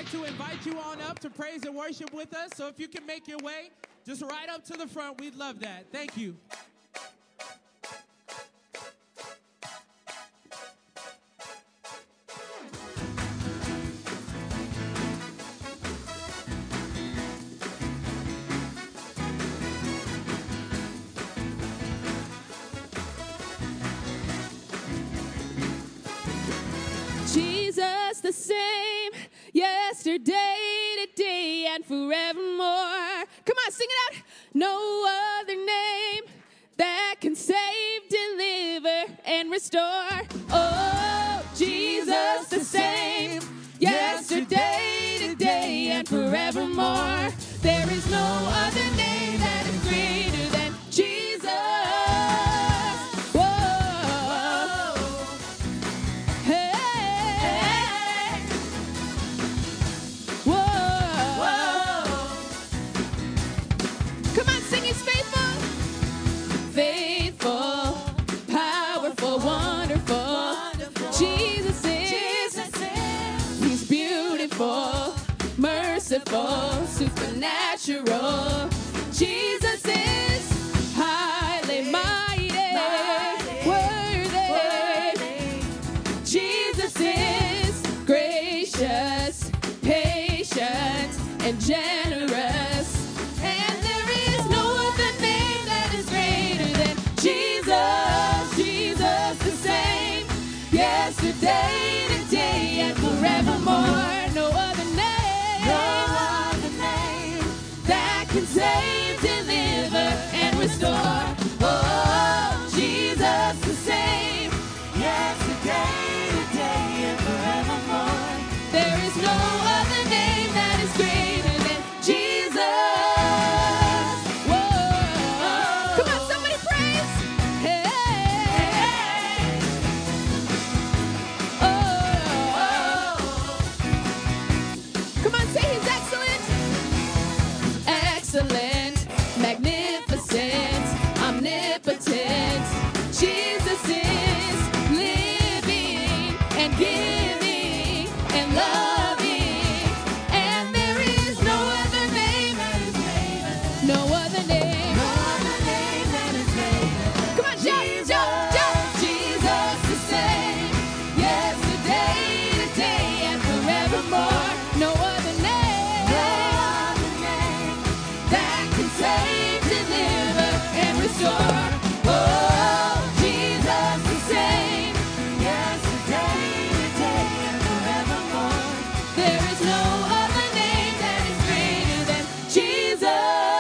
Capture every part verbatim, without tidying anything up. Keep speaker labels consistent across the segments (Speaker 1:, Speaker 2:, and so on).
Speaker 1: to invite you on up to praise and worship with us. So if you can make your way, just right up to the front. We'd love that. Thank you.
Speaker 2: Jesus the same, yesterday, today, and forevermore. Come on, sing it out. No other name that can save, deliver, and restore. Oh, Jesus the same, yesterday, today, and forevermore. There is no other name that is greater than Jesus. Faithful, powerful, wonderful. wonderful. Jesus is. Jesus is. He's beautiful, merciful, supernatural. Jesus is highly mighty, mighty worthy. worthy. Jesus is gracious, patient, and generous. And there is no other name that is greater than Jesus, Jesus the same, yesterday, today, and forevermore. No other name, no other name that can save, deliver, and restore. Oh, Jesus the same, yesterday, today, and forevermore. There is no other name that is greater than Jesus. Whoa. Come on, somebody praise. Hey. Oh. Come on, say he's excellent. Excellent, magnificent, omnipotent. Jesus is living and giving and loving. And there is no other name that is greater. No other name. No other name that is greater. Come on, jump, jump, jump. Jesus the same, yesterday, today, and forevermore. No other name. No other name that can save, deliver, and restore. Oh, Jesus the same, yesterday, today, and forevermore. There is no other name that is greater than Jesus.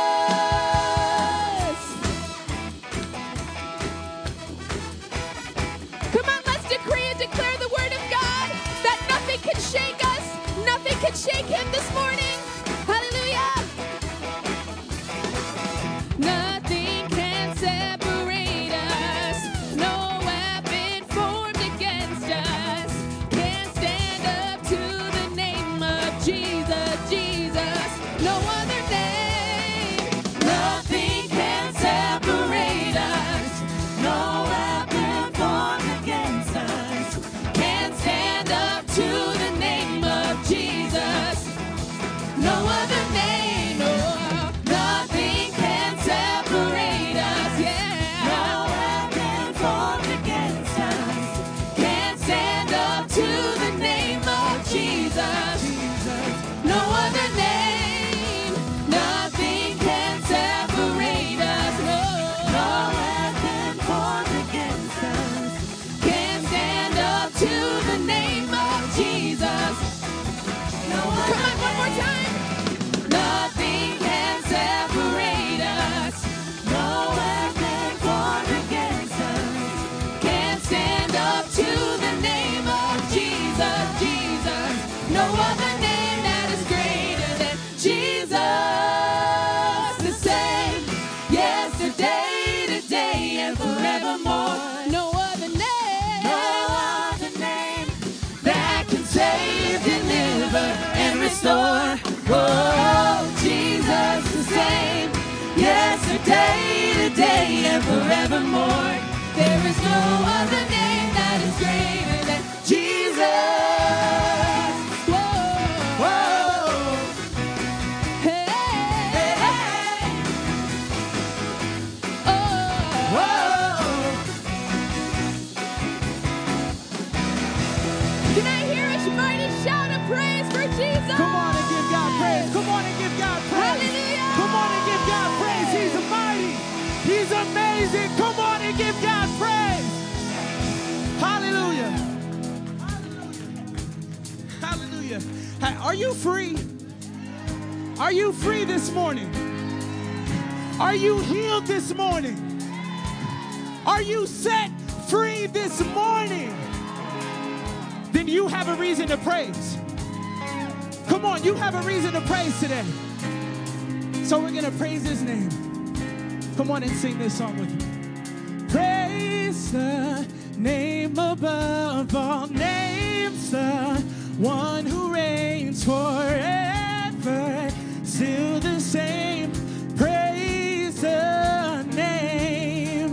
Speaker 2: Come on, let's decree and declare the word of God that nothing can shake us, nothing can shake him this morning. Hallelujah. Nothing can separate us. No weapon formed against us can stand up to the name of Jesus, Jesus. No other name. Nothing can separate us. No weapon formed against us can stand up to the name of Jesus. No other name, no, nothing can separate us, yeah. No weapon formed against us can stand up to the name of Jesus. No other name, nothing can separate us, no. No weapon formed against us can stand up to the name of Jesus. No other Come on, one more time. Nothing can separate us. No weapon formed against us can stand up to the name of Jesus, Jesus. No other name that is greater than Jesus. The same, yesterday, today, and forevermore. No other name, no other name that can save, deliver, and restore. Oh, Jesus the same, yesterday, today, and forevermore. There is no other name that is greater than Jesus. Whoa, whoa.
Speaker 1: Hallelujah. Hallelujah. Are you free? Are you free this morning? Are you healed this morning? Are you set free this morning? Then you have a reason to praise. Come on, you have a reason to praise today. So we're going to praise his name. Come on and sing this song with me. Praise the name above all names, the one who reigns forever, still the same. Praise the name,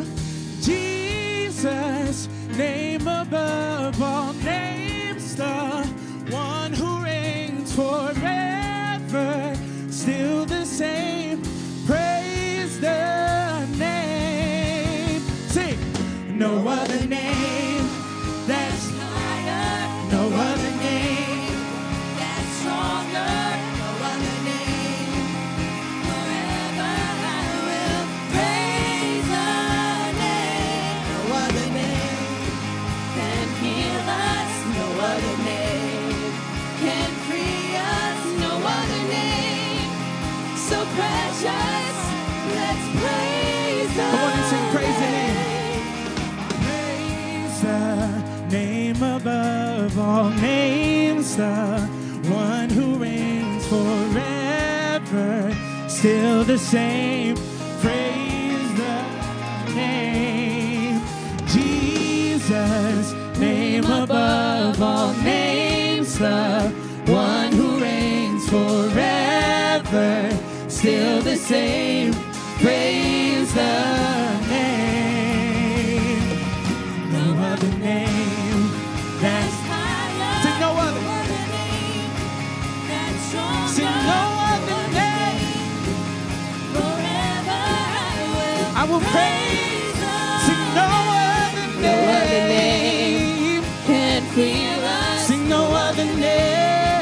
Speaker 1: Jesus, name above all names, the one who reigns forever, still the same. Praise the name. Sing. No other name that's higher, no other name that's stronger, no other name. Forever I will praise the name. No other name can heal us, no other name can free us, no other name so precious. Let's praise the name. Come on and sing, praise the name. Praise the name above all names, the one who reigns forever, still the same. Praise the name, Jesus, name above all names, the one who reigns forever, still the same. Praise the name. No other name that's higher. Sing no other. No other name that's stronger. Sing no other name. Forever I will. I will praise. Sing no other name. No other name can heal us. Sing no other name.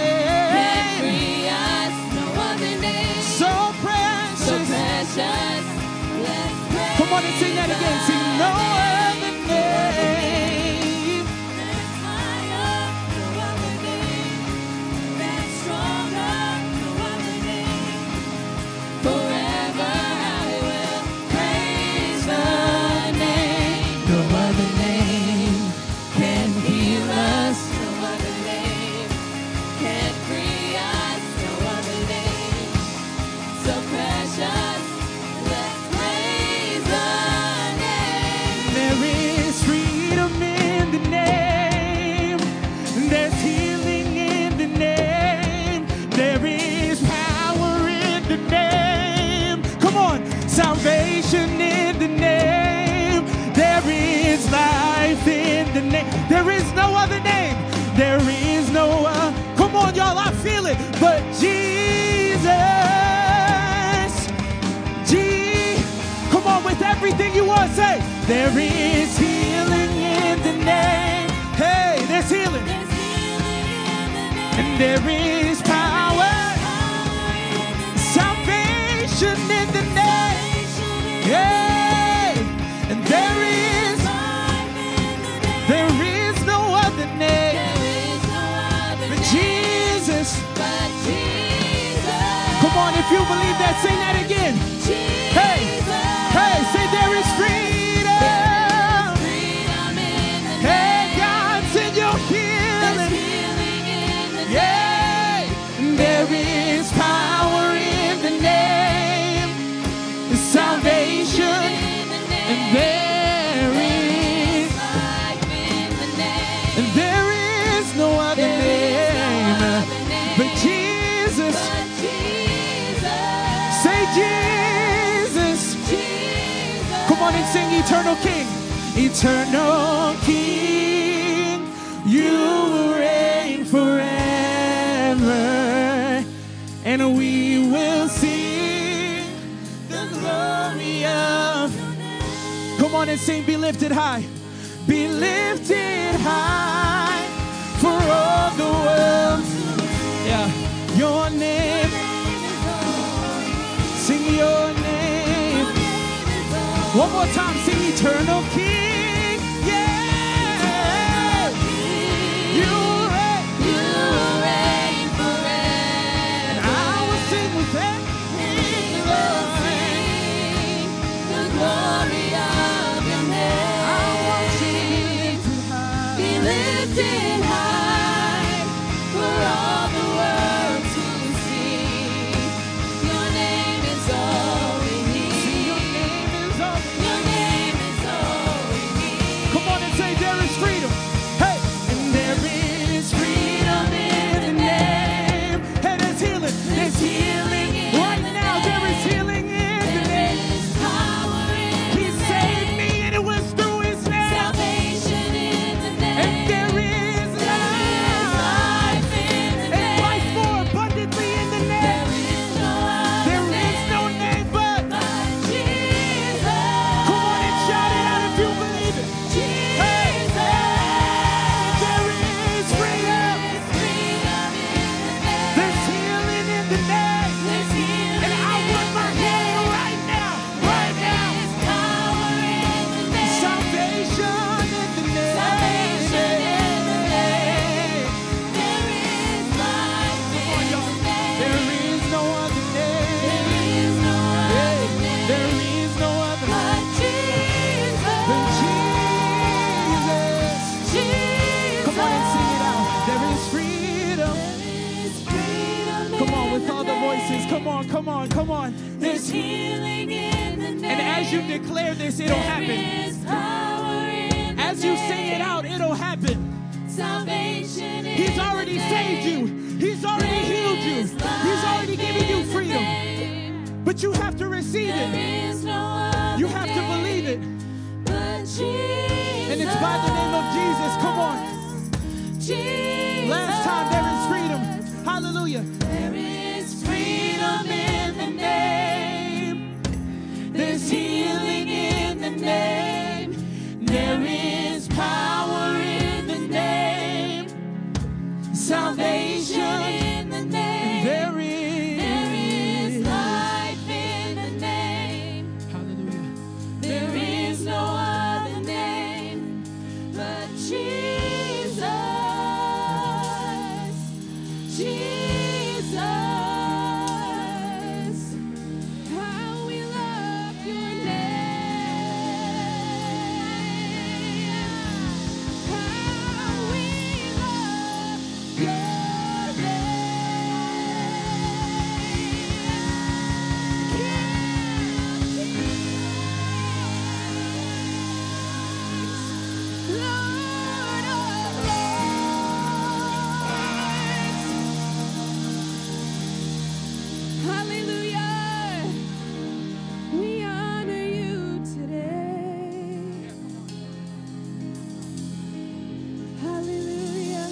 Speaker 1: Come on and sing that again. Sing no other name that's higher, no other name that's stronger, no other name. Forever I will praise the name. No other name can heal us. No other name can free us. No other name so precious. Salvation in the name. There is life in the name. There is no other name. There is no uh, come on, y'all, I feel it. But Jesus, G, come on with everything you want to say. There is healing in the name. Hey, there's healing. There's healing in the name. And there is power. Salvation in the name. Yeah, and there is, there is no other name but Jesus. Come on, if you believe that, sing that again. Hey, hey, say there is freedom. Hey, God, send your healing. Yeah, there is power in the name. Salvation, and there is life in the name, and there is no other name but Jesus. Say Jesus. Come on and sing Eternal King. Eternal King, you reign forever, and we will see. Come on and sing, be lifted high. Be lifted high for all the world. Yeah, your name. Sing your name. One more time, sing Eternal King. Yeah.
Speaker 2: lifted high for all the world to see. Your name is all we need.
Speaker 1: Your name is all.
Speaker 2: Your name is all we need.
Speaker 1: Come on and say there is freedom. Hey, and there is freedom in the name. And there's healing. There's healing right now. There is healing in the
Speaker 2: There
Speaker 1: name.
Speaker 2: is power in
Speaker 1: He
Speaker 2: the
Speaker 1: saved
Speaker 2: name.
Speaker 1: me and it was through his name.
Speaker 2: Salvation in the
Speaker 1: And
Speaker 2: name.
Speaker 1: there is
Speaker 2: There is
Speaker 1: life.
Speaker 2: life in the
Speaker 1: And life
Speaker 2: name.
Speaker 1: more abundantly in the
Speaker 2: There
Speaker 1: name.
Speaker 2: is no
Speaker 1: There
Speaker 2: other
Speaker 1: is no
Speaker 2: name
Speaker 1: name but.
Speaker 2: but Jesus.
Speaker 1: Come on and shout it out if you believe it. Hey, there is freedom. There's healing in the name. And I want my healing right now. Right now. Salvation in the name. Come on, y'all. There is no other name. Hey, there is no other than Jesus. Come on and sing it out. There is freedom. Come on with all the voices. Come on, come on, come on.
Speaker 2: There's healing in the name.
Speaker 1: And as you declare this, it'll happen.
Speaker 2: There is power in the
Speaker 1: As you
Speaker 2: name.
Speaker 1: sing it out, it'll happen.
Speaker 2: Salvation in
Speaker 1: He's already
Speaker 2: the
Speaker 1: saved you.
Speaker 2: name.
Speaker 1: He's already
Speaker 2: There
Speaker 1: healed you.
Speaker 2: is
Speaker 1: He's already
Speaker 2: life
Speaker 1: given you
Speaker 2: in the
Speaker 1: freedom.
Speaker 2: name.
Speaker 1: But you have to receive
Speaker 2: There
Speaker 1: it.
Speaker 2: is no other
Speaker 1: You have to believe it.
Speaker 2: name but Jesus.
Speaker 1: And it's by the name of Jesus. Come on.
Speaker 2: Jesus.
Speaker 1: Last time, there is freedom. Hallelujah.
Speaker 2: There is freedom in the name.
Speaker 1: There's healing in the name. There is power in the name. Salvation
Speaker 2: in the name.
Speaker 1: there
Speaker 2: There is
Speaker 1: is.
Speaker 2: life in the name.
Speaker 1: Hallelujah.
Speaker 2: There is no other name but Jesus. Jesus. How we love your name. How we love your name. Lord of Lords. Hallelujah. We honor you today. Hallelujah.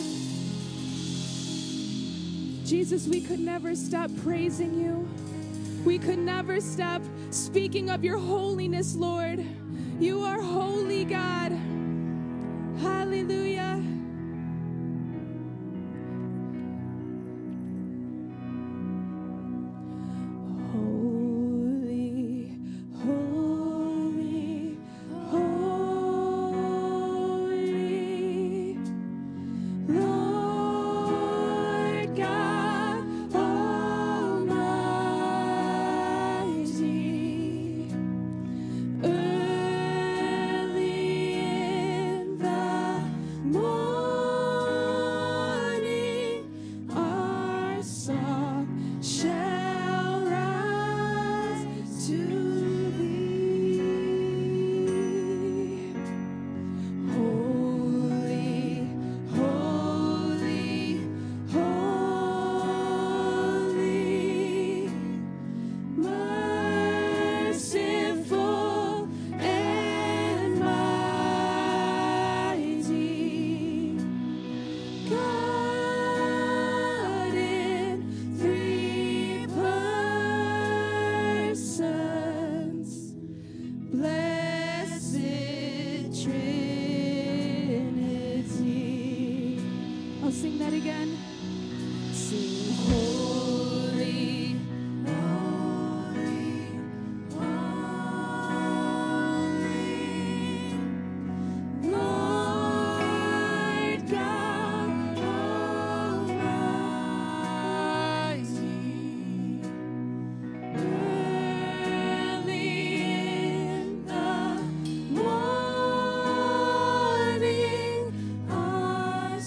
Speaker 2: Jesus, we could never stop praising you. We could never stop speaking of your holiness, Lord. You are holy, God. Hallelujah. Holy, holy, holy, Lord God Almighty. Early in the morning, our song shall rise to thee. Holy, holy, holy, merciful and mighty, God in three persons, blessed Trinity. I'll sing that again. Sing holy, holy, holy, Lord God Almighty. Early in the morning, our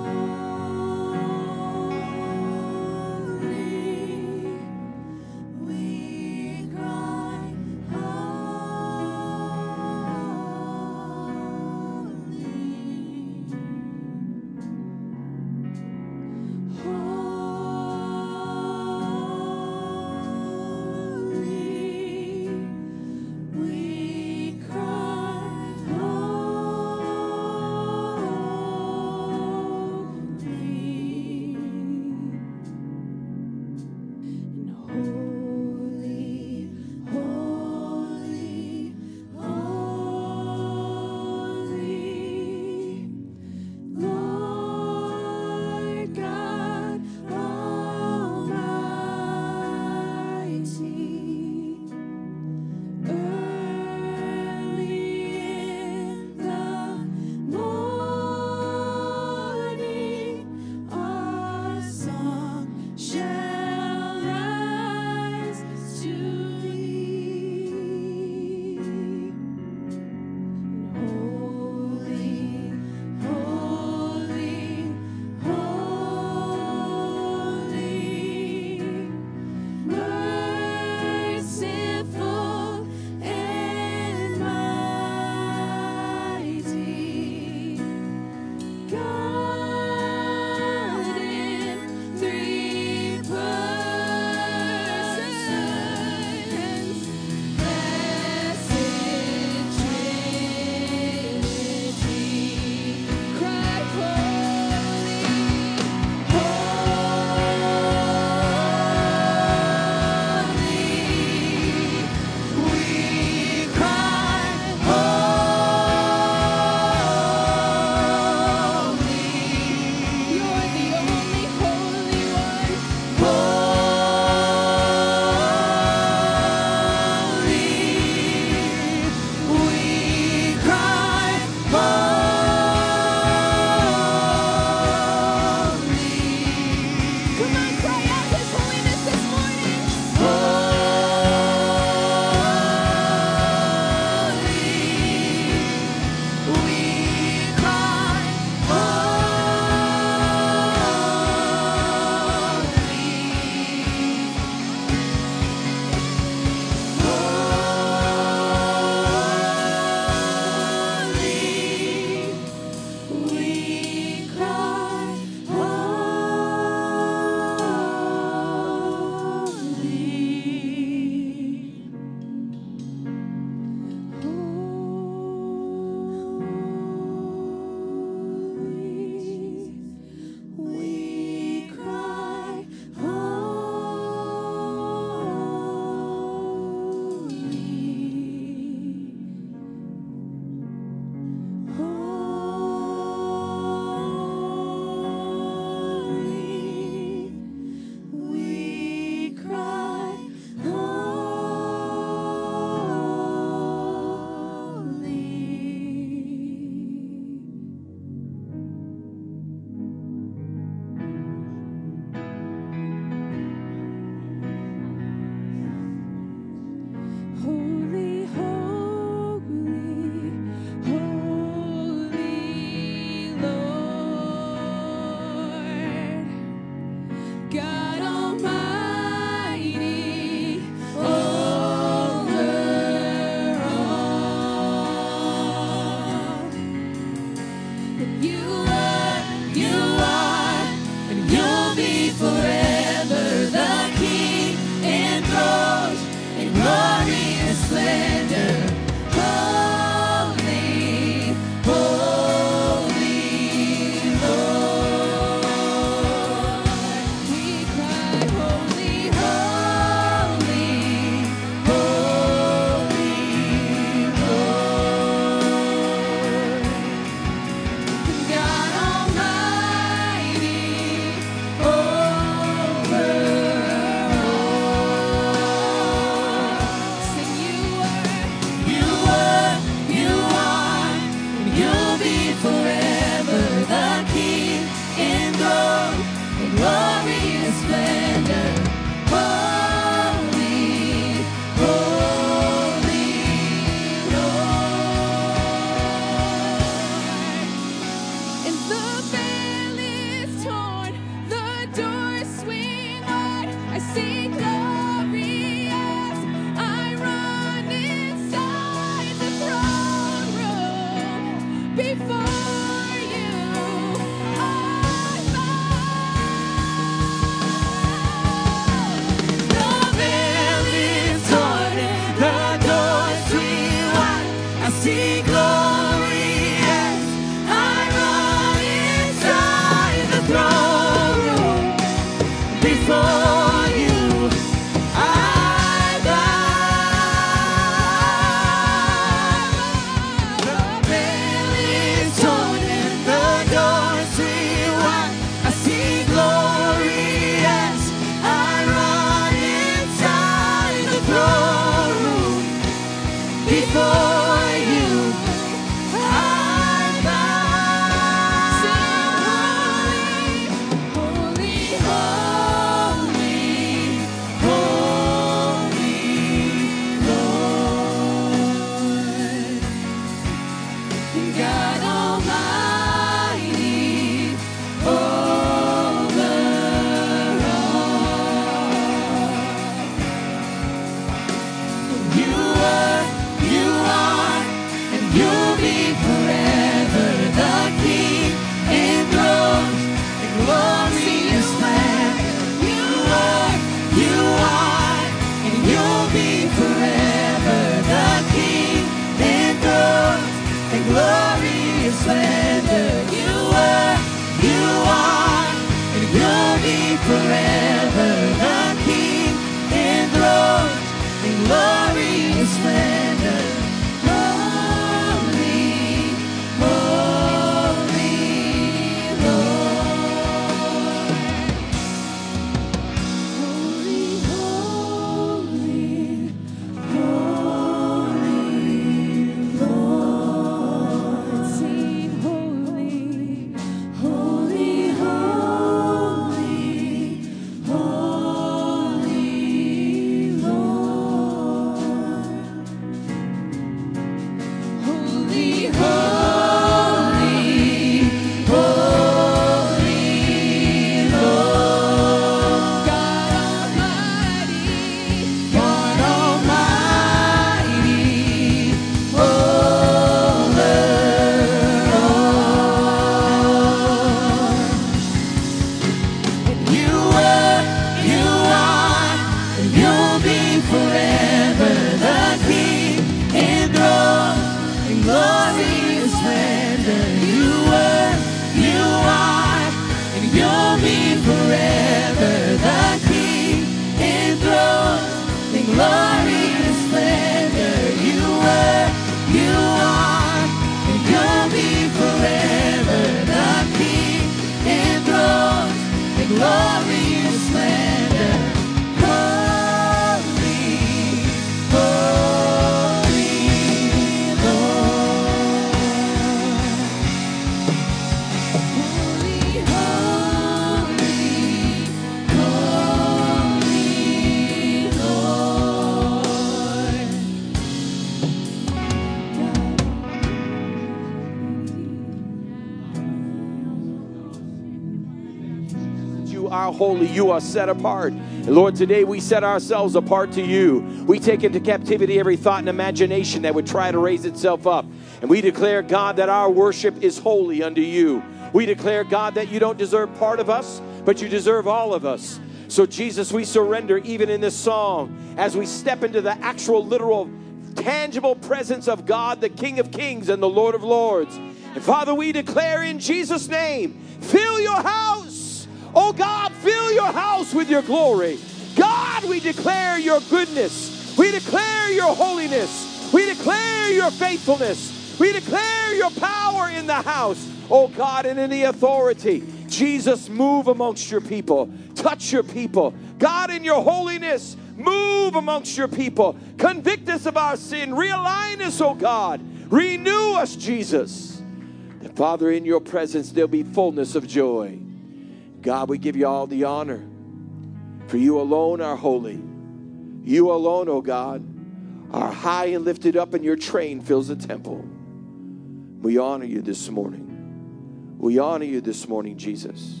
Speaker 3: holy. You are set apart. And Lord, today we set ourselves apart to you. We take into captivity every thought and imagination that would try to raise itself up. And we declare, God, that our worship is holy unto you. We declare, God, that you don't deserve part of us, but you deserve all of us. So, Jesus, we surrender even in this song as we step into the actual, literal, tangible presence of God, the King of Kings and the Lord of Lords. And, Father, we declare in Jesus' name, fill your house. Oh, God, fill your house with your glory. God, we declare your goodness. We declare your holiness. We declare your faithfulness. We declare your power in the house, oh God, and in the authority. Jesus, move amongst your people. Touch your people. God, in your holiness, move amongst your people. Convict us of our sin. Realign us, oh God. Renew us, Jesus. And Father, in your presence, there'll be fullness of joy. God, we give you all the honor. For you alone are holy. You alone, oh God, are high and lifted up, and your train fills the temple. We honor you this morning. We honor you this morning, Jesus.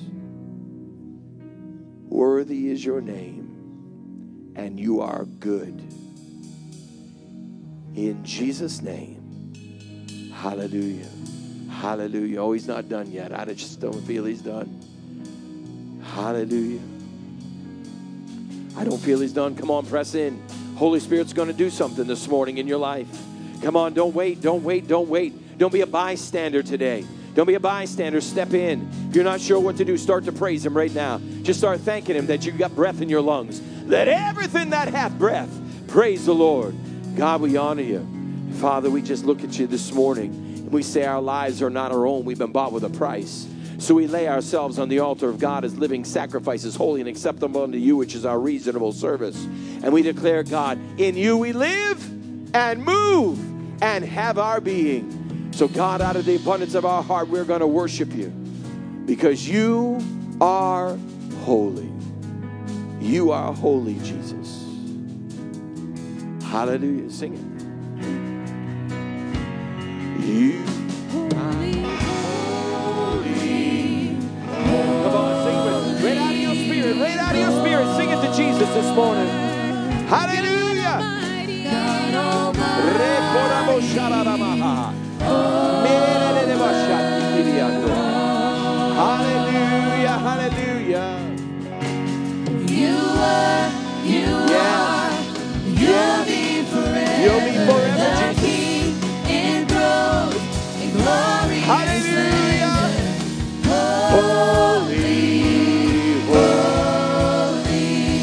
Speaker 3: Worthy is your name, and you are good. In Jesus' name, hallelujah. Hallelujah. Oh, he's not done yet. I just don't feel he's done. Hallelujah. I don't feel he's done. Come on, press in. Holy Spirit's going to do something this morning in your life. Come on, don't wait, don't wait, don't wait. Don't be a bystander today. Don't be a bystander. Step in. If you're not sure what to do, start to praise him right now. Just start thanking him that you got breath in your lungs. Let everything that hath breath praise the Lord. God, we honor you. Father, we just look at you this morning and we say our lives are not our own. We've been bought with a price. So we lay ourselves on the altar of God as living sacrifices, holy and acceptable unto you, which is our reasonable service. And we declare, God, in you we live and move and have our being. So God, out of the abundance of our heart, we're going to worship you because you are holy. You are holy, Jesus. Hallelujah. Sing it. You
Speaker 2: Holy, holy,
Speaker 3: Come on, sing it. Right out of your spirit. Right out of your spirit. Sing it to Jesus this morning. Hallelujah.
Speaker 2: mighty God Almighty.
Speaker 3: Hallelujah. Hallelujah.
Speaker 2: You are, you
Speaker 3: Yes.
Speaker 2: are, you'll be forever.
Speaker 3: You'll be forever,
Speaker 2: the
Speaker 3: Jesus.
Speaker 2: King enthroned in glory.
Speaker 3: Hallelujah.
Speaker 2: Holy, holy,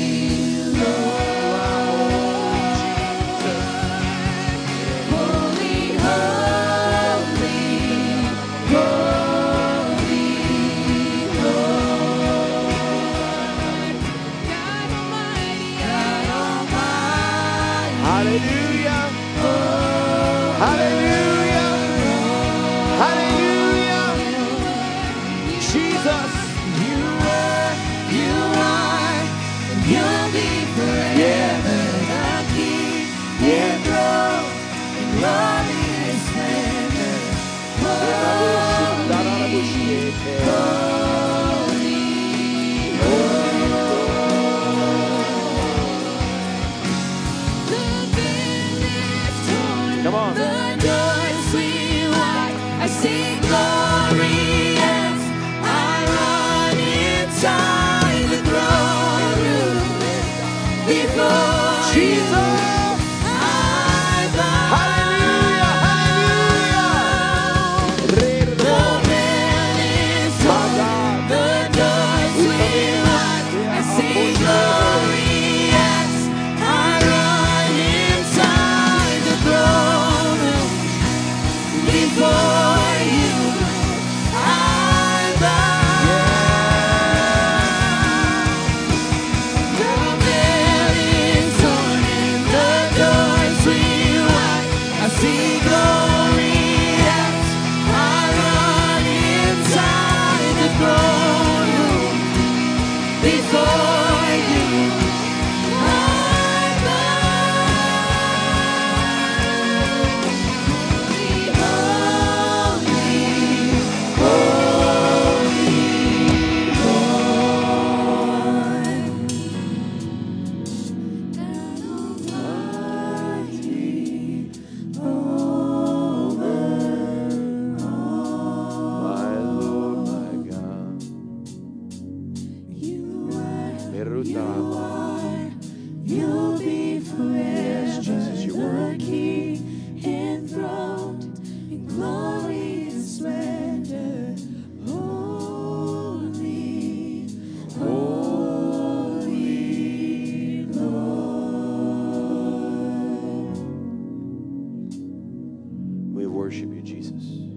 Speaker 2: holy, holy, holy, Lord. God Almighty, God Almighty.
Speaker 3: Hallelujah. Hallelujah. Hallelujah. Jesus.
Speaker 2: You were, you are, and you'll be forever.
Speaker 3: Yes.
Speaker 2: The King enthroned in glory and splendor.
Speaker 3: Come on.
Speaker 2: The doors swing wide. I sing glorious. I run inside the throne room before
Speaker 3: Jesus.
Speaker 2: I bow.
Speaker 3: Hallelujah. Hallelujah.
Speaker 2: The veil is torn. The doors swing wide. I sing glorious. I run inside the throne room before you. I bow. The veil is torn and are. You'll be forever
Speaker 3: Jesus, you're
Speaker 2: the
Speaker 3: worthy.
Speaker 2: King enthroned in glory and splendor. Holy, holy Lord.
Speaker 3: We worship you, Jesus.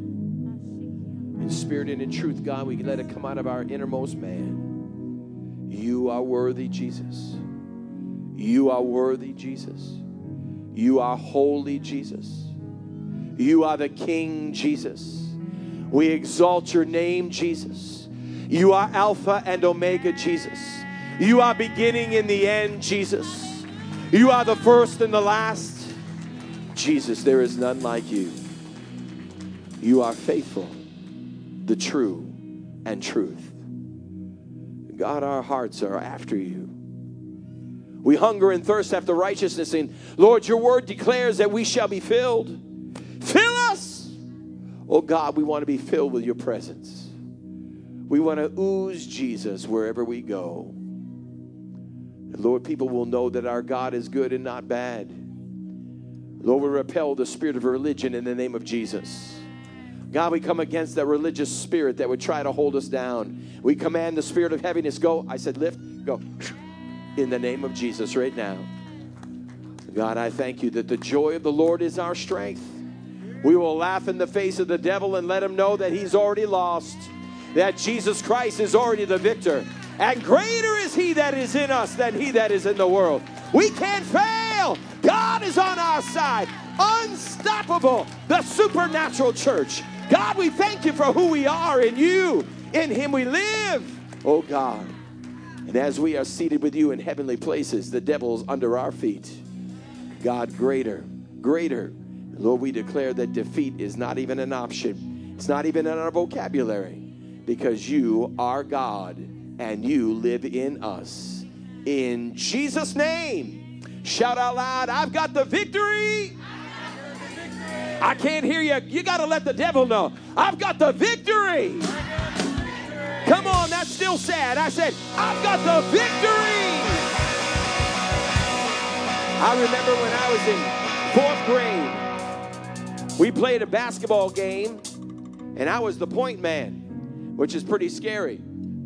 Speaker 3: In spirit and in truth, God, we let it come out of our innermost man. You are worthy, Jesus. You are worthy, Jesus. You are holy, Jesus. You are the King, Jesus. We exalt your name, Jesus. You are Alpha and Omega, Jesus. You are beginning and the end, Jesus. You are the first and the last. Jesus, there is none like you. You are faithful, the true and truth. God, our hearts are after you. We hunger and thirst after righteousness. And Lord, your word declares that we shall be filled. Fill us. Oh God, we want to be filled with your presence. We want to ooze Jesus wherever we go. And Lord, people will know that our God is good and not bad. Lord, we repel the spirit of religion in the name of Jesus. God, we come against that religious spirit that would try to hold us down. We command the spirit of heaviness, go. I said lift, go. In the name of Jesus right now. God, I thank you that the joy of the Lord is our strength. We will laugh in the face of the devil and let him know that he's already lost, that Jesus Christ is already the victor, and greater is he that is in us than he that is in the world. We can't fail. God is on our side. Unstoppable, the supernatural church. God, we thank you for who we are in you. In him we live, oh God. And as we are seated with you in heavenly places, the devil's under our feet. God, greater, greater. Lord, we declare that defeat is not even an option. It's not even in our vocabulary, because you are God and you live in us. In Jesus' name, shout out loud, I've got the victory. I can't hear you. You got to let the devil know. I've got the victory. Come on, that's still sad. I said, I've got the victory. I remember when I was in fourth grade, we played a basketball game, and I was the point man, which is pretty scary.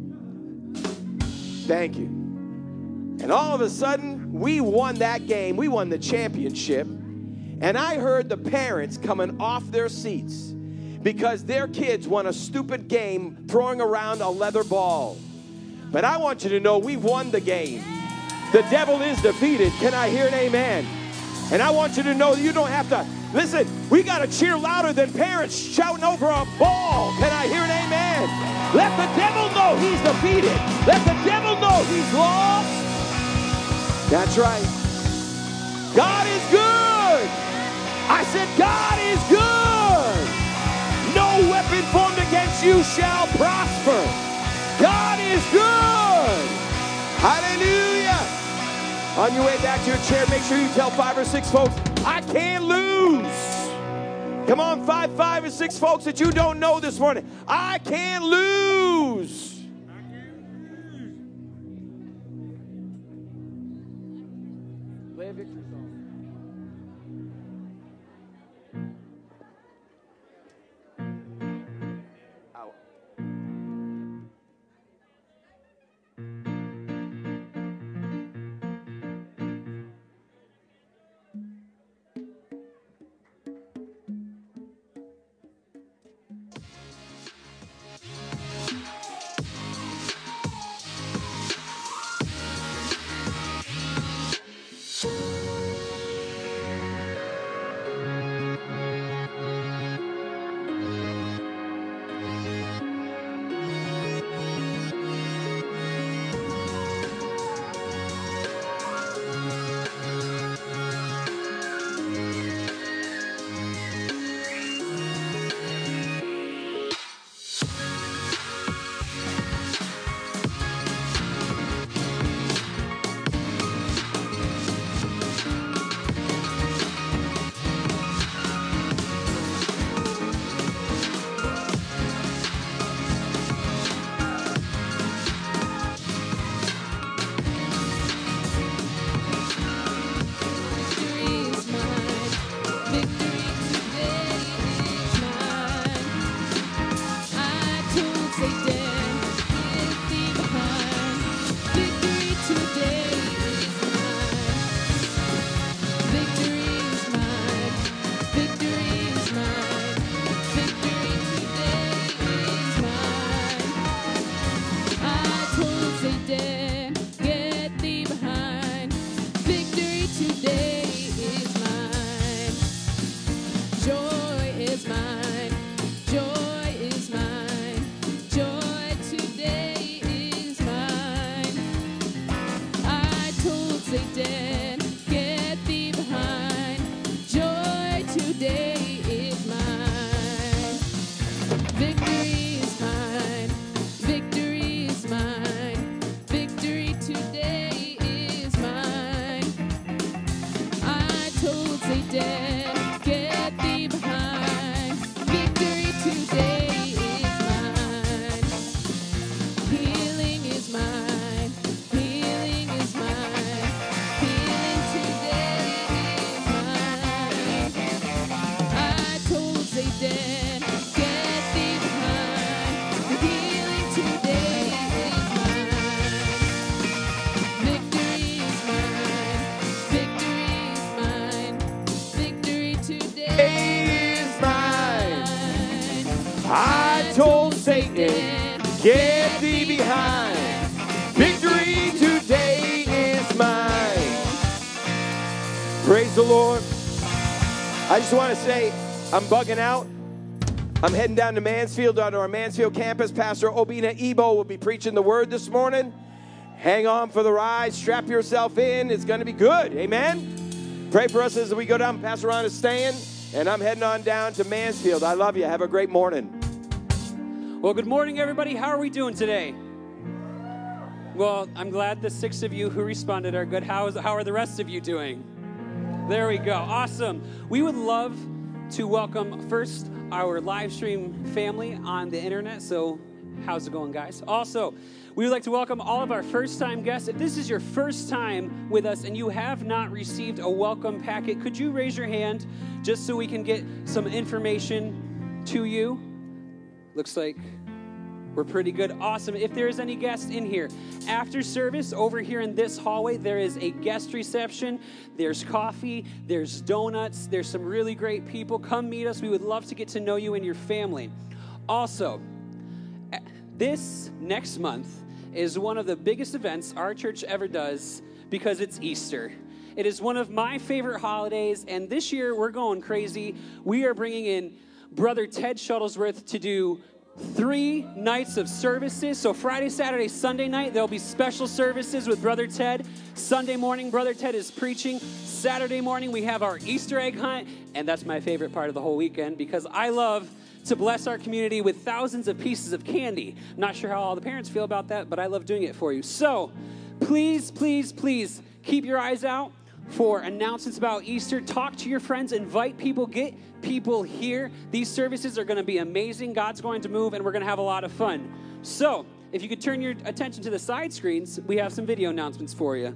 Speaker 3: Thank you. And all of a sudden, we won that game. We won the championship. And I heard the parents coming off their seats because their kids won a stupid game throwing around a leather ball. But I want you to know we've won the game. The devil is defeated. Can I hear an amen? And I want you to know you don't have to. Listen, we got to cheer louder than parents shouting over a ball. Can I hear an amen? Let the devil know he's defeated. Let the devil know he's lost. That's right. God is good. I said, God is good. No weapon formed against you shall prosper. God is good. Hallelujah. On your way back to your chair, make sure you tell five or six folks, I can't lose. Come on, five, five or six folks that you don't know this morning. I can't lose. Play a victory song. Ow.
Speaker 2: Satan, get thee behind. Joy today is mine. Victory is mine. Victory is mine. Victory today is mine. I told Satan, get thee behind. Victory today is mine. Healing is mine. Healing is mine. Healing today is mine. I told Satan, get thee behind. Healing today is mine. Victory is mine. Victory is mine. Victory today
Speaker 3: Is mine.
Speaker 2: mine.
Speaker 3: I told Satan, get thee behind. Victory today is mine. Praise the Lord. I just want to say, I'm bugging out. I'm heading down to Mansfield, down to our Mansfield campus. Pastor Obina Ebo will be preaching the word this morning. Hang on for the ride. Strap yourself in. It's going to be good. Amen. Pray for us as we go down. Pastor Ron is staying, and I'm heading on down to Mansfield. I love you. Have a great morning.
Speaker 4: Well, good morning, everybody. How are we doing today? Well, I'm glad the six of you who responded are good. How, is, how are the rest of you doing? There we go. Awesome. We would love to welcome first our live stream family on the internet. So how's it going, guys? Also, we would like to welcome all of our first-time guests. If this is your first time with us and you have not received a welcome packet, could you raise your hand just so we can get some information to you? Looks like we're pretty good. Awesome. If there's any guests in here, after service, over here in this hallway, there is a guest reception. There's coffee. There's donuts. There's some really great people. Come meet us. We would love to get to know you and your family. Also, this next month is one of the biggest events our church ever does because it's Easter. It is one of my favorite holidays, and this year we're going crazy. We are bringing in Brother Ted Shuttlesworth to do three nights of services. So Friday, Saturday, Sunday night, there'll be special services with Brother Ted. Sunday morning, Brother Ted is preaching. Saturday morning, we have our Easter egg hunt, and that's my favorite part of the whole weekend because I love to bless our community with thousands of pieces of candy. I'm not sure how all the parents feel about that, but I love doing it for you. So please, please, please keep your eyes out for announcements about Easter. Talk to your friends, invite people, get people here. These services are going to be amazing. God's going to move, and we're going to have a lot of fun. So if you could turn your attention to the side screens, we have some video announcements for you.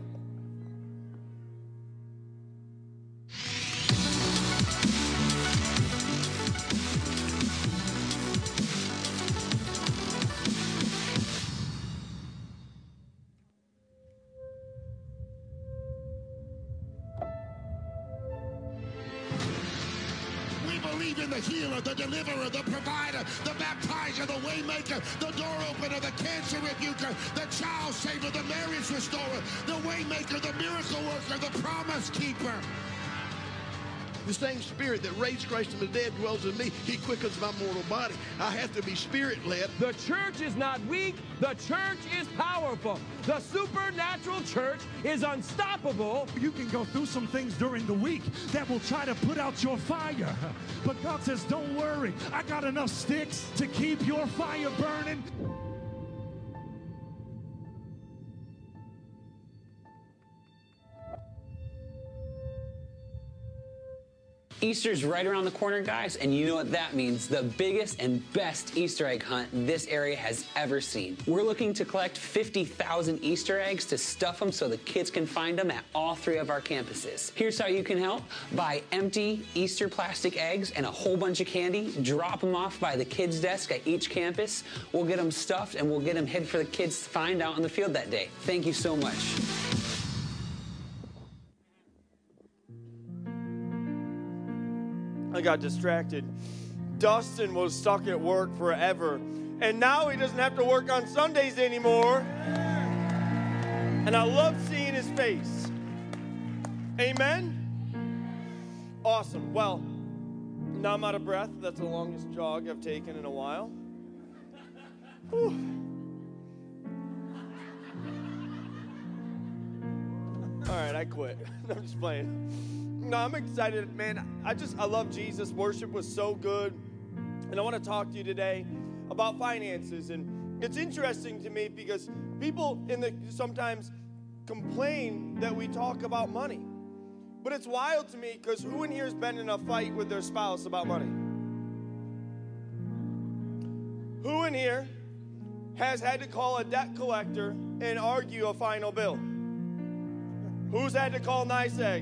Speaker 5: The healer, the deliverer, the provider, the baptizer, the waymaker, the door opener, the cancer rebuker, the child saver, the marriage restorer, the waymaker, the miracle worker, the promise keeper. The same spirit that raised Christ from the dead dwells in me. He quickens my mortal body. I have to be spirit-led.
Speaker 6: The church is not weak. The church is powerful. The supernatural church is unstoppable.
Speaker 7: You can go through some things during the week that will try to put out your fire. But God says, don't worry. I got enough sticks to keep your fire burning.
Speaker 8: Easter's right around the corner, guys, and you know what that means. The biggest and best Easter egg hunt this area has ever seen. We're looking to collect fifty thousand Easter eggs to stuff them so the kids can find them at all three of our campuses. Here's how you can help. Buy empty Easter plastic eggs and a whole bunch of candy. Drop them off by the kids' desk at each campus. We'll get them stuffed, and we'll get them hid for the kids to find out on the field that day. Thank you so much.
Speaker 9: I got distracted. Dustin was stuck at work forever, and now he doesn't have to work on Sundays anymore. And I love seeing his face. Amen? Awesome. Well, now I'm out of breath. That's the longest jog I've taken in a while. Whew. All right, I quit. I'm just playing. No, I'm excited, man. I just, I love Jesus. Worship was so good. And I want to talk to you today about finances. And it's interesting to me because people in the sometimes complain that we talk about money. But it's wild to me because who in here has been in a fight with their spouse about money? Who in here has had to call a debt collector and argue a final bill? Who's had to call NYSEG?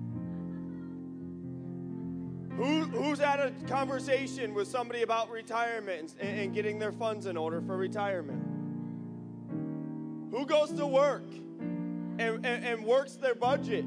Speaker 9: Who, who's had a conversation with somebody about retirement and, and getting their funds in order for retirement? Who goes to work and, and, and works their budget?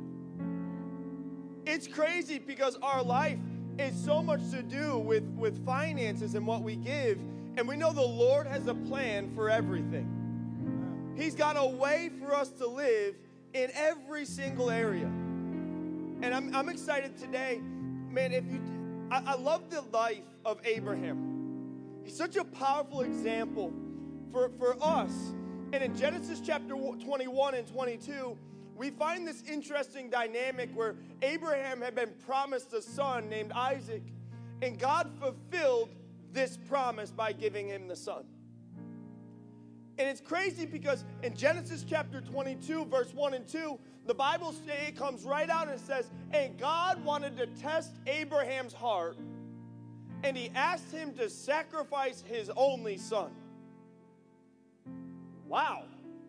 Speaker 9: It's crazy because our life is so much to do with, with finances and what we give. And we know the Lord has a plan for everything. He's got a way for us to live in every single area. And I'm, I'm excited today. Man, if you, I, I love the life of Abraham. He's such a powerful example for, for us. And in Genesis chapter twenty-one and twenty-two, we find this interesting dynamic where Abraham had been promised a son named Isaac, and God fulfilled this promise by giving him the son. And it's crazy because in Genesis chapter twenty-two, verse one and two, the Bible say, it comes right out and says, and God wanted to test Abraham's heart, and he asked him to sacrifice his only son. Wow.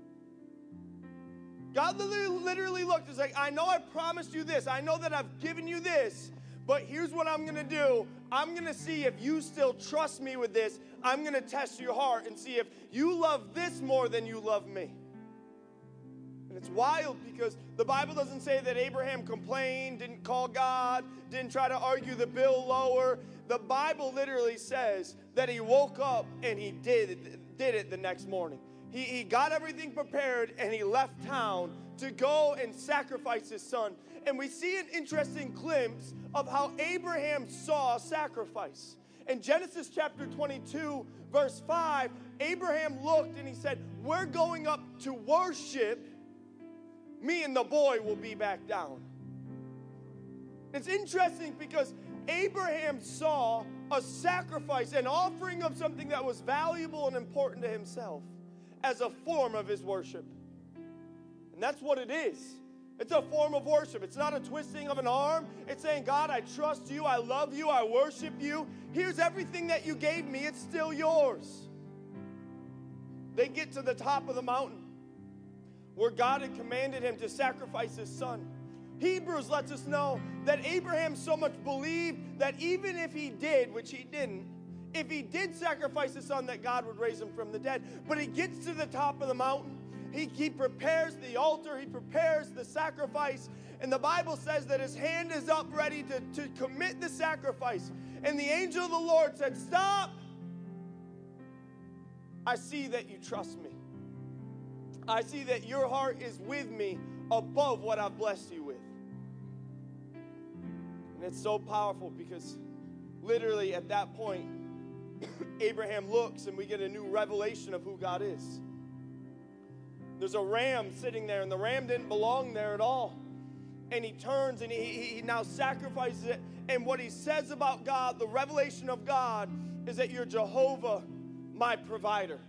Speaker 9: God literally, literally looked, he's like, I know I promised you this. I know that I've given you this, but here's what I'm going to do. I'm going to see if you still trust me with this. I'm going to test your heart and see if you love this more than you love me. And it's wild because the Bible doesn't say that Abraham complained, didn't call God, didn't try to argue the bill lower. The Bible literally says that he woke up and he did, did it the next morning. He, he got everything prepared and he left town to go and sacrifice his son. And we see an interesting glimpse of how Abraham saw sacrifice. In Genesis chapter twenty-two, verse five, Abraham looked and he said, we're going up to worship. Me and the boy will be back down. It's interesting because Abraham saw a sacrifice, an offering of something that was valuable and important to himself as a form of his worship. And that's what it is. It's a form of worship. It's not a twisting of an arm. It's saying, God, I trust you. I love you. I worship you. Here's everything that you gave me. It's still yours. They get to the top of the mountain where God had commanded him to sacrifice his son. Hebrews lets us know that Abraham so much believed that even if he did, which he didn't, if he did sacrifice his son, that God would raise him from the dead. But he gets to the top of the mountain. He, he prepares the altar. He prepares the sacrifice. And the Bible says that his hand is up ready to, to commit the sacrifice. And the angel of the Lord said, stop. I see that you trust me. I see that your heart is with me above what I've blessed you with. And it's so powerful because literally at that point, Abraham looks and we get a new revelation of who God is. There's a ram sitting there, and the ram didn't belong there at all. And he turns and he, he now sacrifices it. And what he says about God, the revelation of God, is that you're Jehovah, my provider.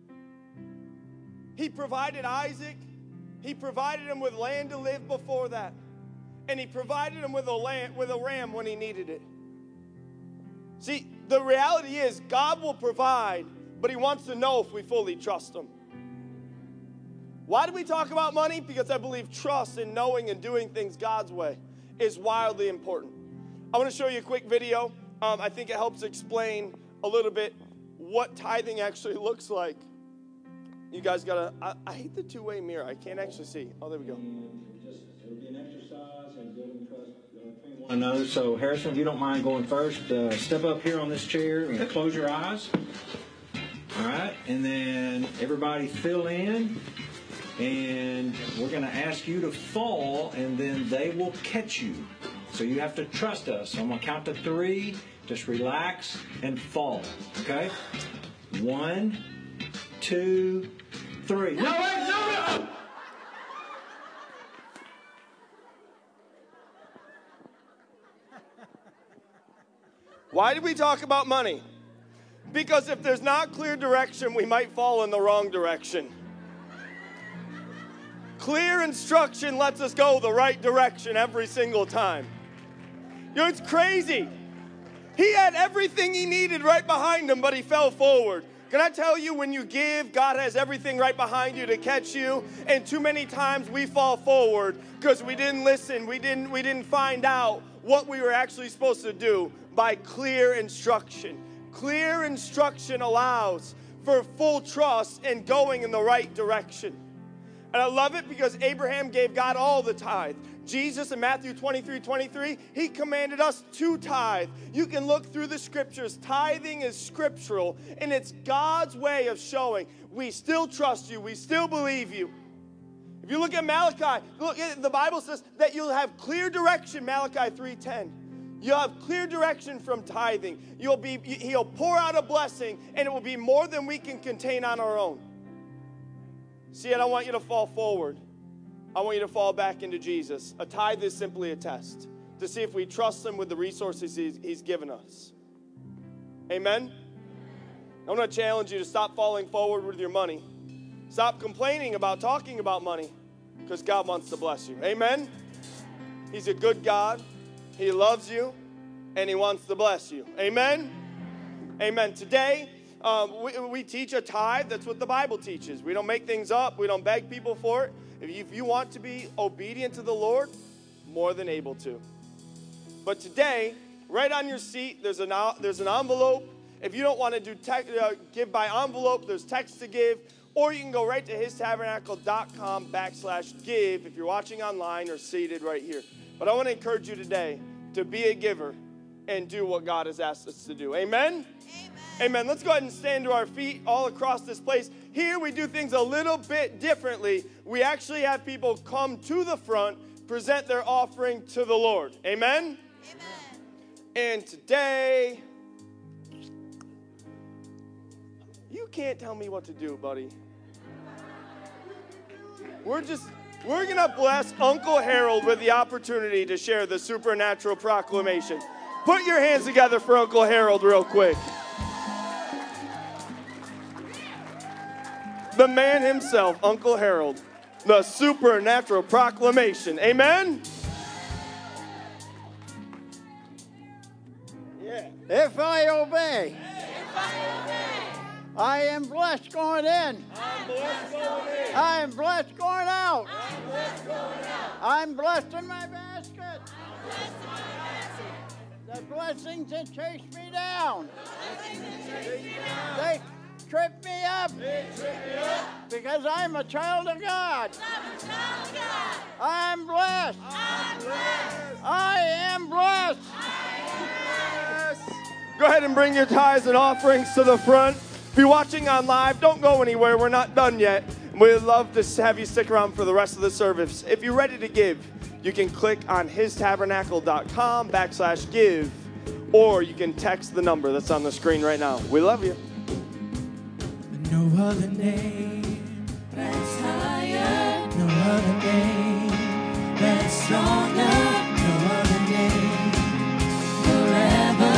Speaker 9: He provided Isaac. He provided him with land to live before that. And he provided him with a, lamb, with a ram when he needed it. See, the reality is God will provide, but he wants to know if we fully trust him. Why do we talk about money? Because I believe trust in knowing and doing things God's way is wildly important. I want to show you a quick video. Um, I think it helps explain a little bit what tithing actually looks like. You guys got to, I, I hate the two-way mirror. I can't actually see. Oh, there we go.
Speaker 10: Just, it'll be an exercise and building trust between one another. So, Harrison, if you don't mind going first, uh, step up here on this chair and close your eyes. All right. And then everybody fill in. And we're going to ask you to fall, and then they will catch you. So you have to trust us. So I'm going to count to three. Just relax and fall. Okay? One, two, three. No, wait, no, no!
Speaker 9: Why did we talk about money? Because if there's not clear direction, we might fall in the wrong direction. Clear instruction lets us go the right direction every single time. You know, it's crazy. He had everything he needed right behind him, but he fell forward. Can I tell you, when you give, God has everything right behind you to catch you. And too many times we fall forward because we didn't listen. We didn't, we didn't find out what we were actually supposed to do by clear instruction. Clear instruction allows for full trust and going in the right direction. And I love it because Abraham gave God all the tithe. Jesus in Matthew twenty-three twenty-three, he commanded us to tithe. You can look through the scriptures. Tithing is scriptural, and it's God's way of showing we still trust you, we still believe you. If you look at Malachi, look, the Bible says that you'll have clear direction, Malachi three ten. You'll have clear direction from tithing. You'll be, he'll pour out a blessing, and it will be more than we can contain on our own. See, I don't want you to fall forward. I want you to fall back into Jesus. A tithe is simply a test to see if we trust him with the resources he's, he's given us. Amen? I'm going to challenge you to stop falling forward with your money. Stop complaining about talking about money because God wants to bless you. Amen? He's a good God. He loves you, and he wants to bless you. Amen? Amen. Today, um, we, we teach a tithe. That's what the Bible teaches. We don't make things up. We don't beg people for it. If you, if you want to be obedient to the Lord, more than able to. But today, right on your seat, there's an, there's an envelope. If you don't want to do te- uh, give by envelope, there's text to give. Or you can go right to histabernacle.com backslash give if you're watching online or seated right here. But I want to encourage you today to be a giver and do what God has asked us to do. Amen? Amen. Amen. Let's go ahead and stand to our feet all across this place. Here we do things a little bit differently. We actually have people come to the front, present their offering to the Lord. Amen? Amen. And today, you can't tell me what to do, buddy. We're just, we're going to bless Uncle Harold with the opportunity to share the supernatural proclamation. Put your hands together for Uncle Harold real quick. The man himself, Uncle Harold, the supernatural proclamation. Amen?
Speaker 11: Yeah. If I obey. If I obey. I am blessed going in. I'm blessed going in. I am blessed going out. I'm blessed going out. I'm blessed in my basket. I'm blessed in my basket. The blessings that chase me down. The blessings that chase me down. They trip me up. They trip me up. Because I'm a child of God. I'm a child of God. I'm blessed. I'm blessed. I am blessed. I am blessed.
Speaker 9: Go ahead and bring your tithes and offerings to the front. If you're watching on live, don't go anywhere. We're not done yet. We'd love to have you stick around for the rest of the service. If you're ready to give, you can click on histabernacle.com backslash give, or you can text the number that's on the screen right now. We love you.
Speaker 1: No other name that's higher. No other name that's stronger. No other name forever.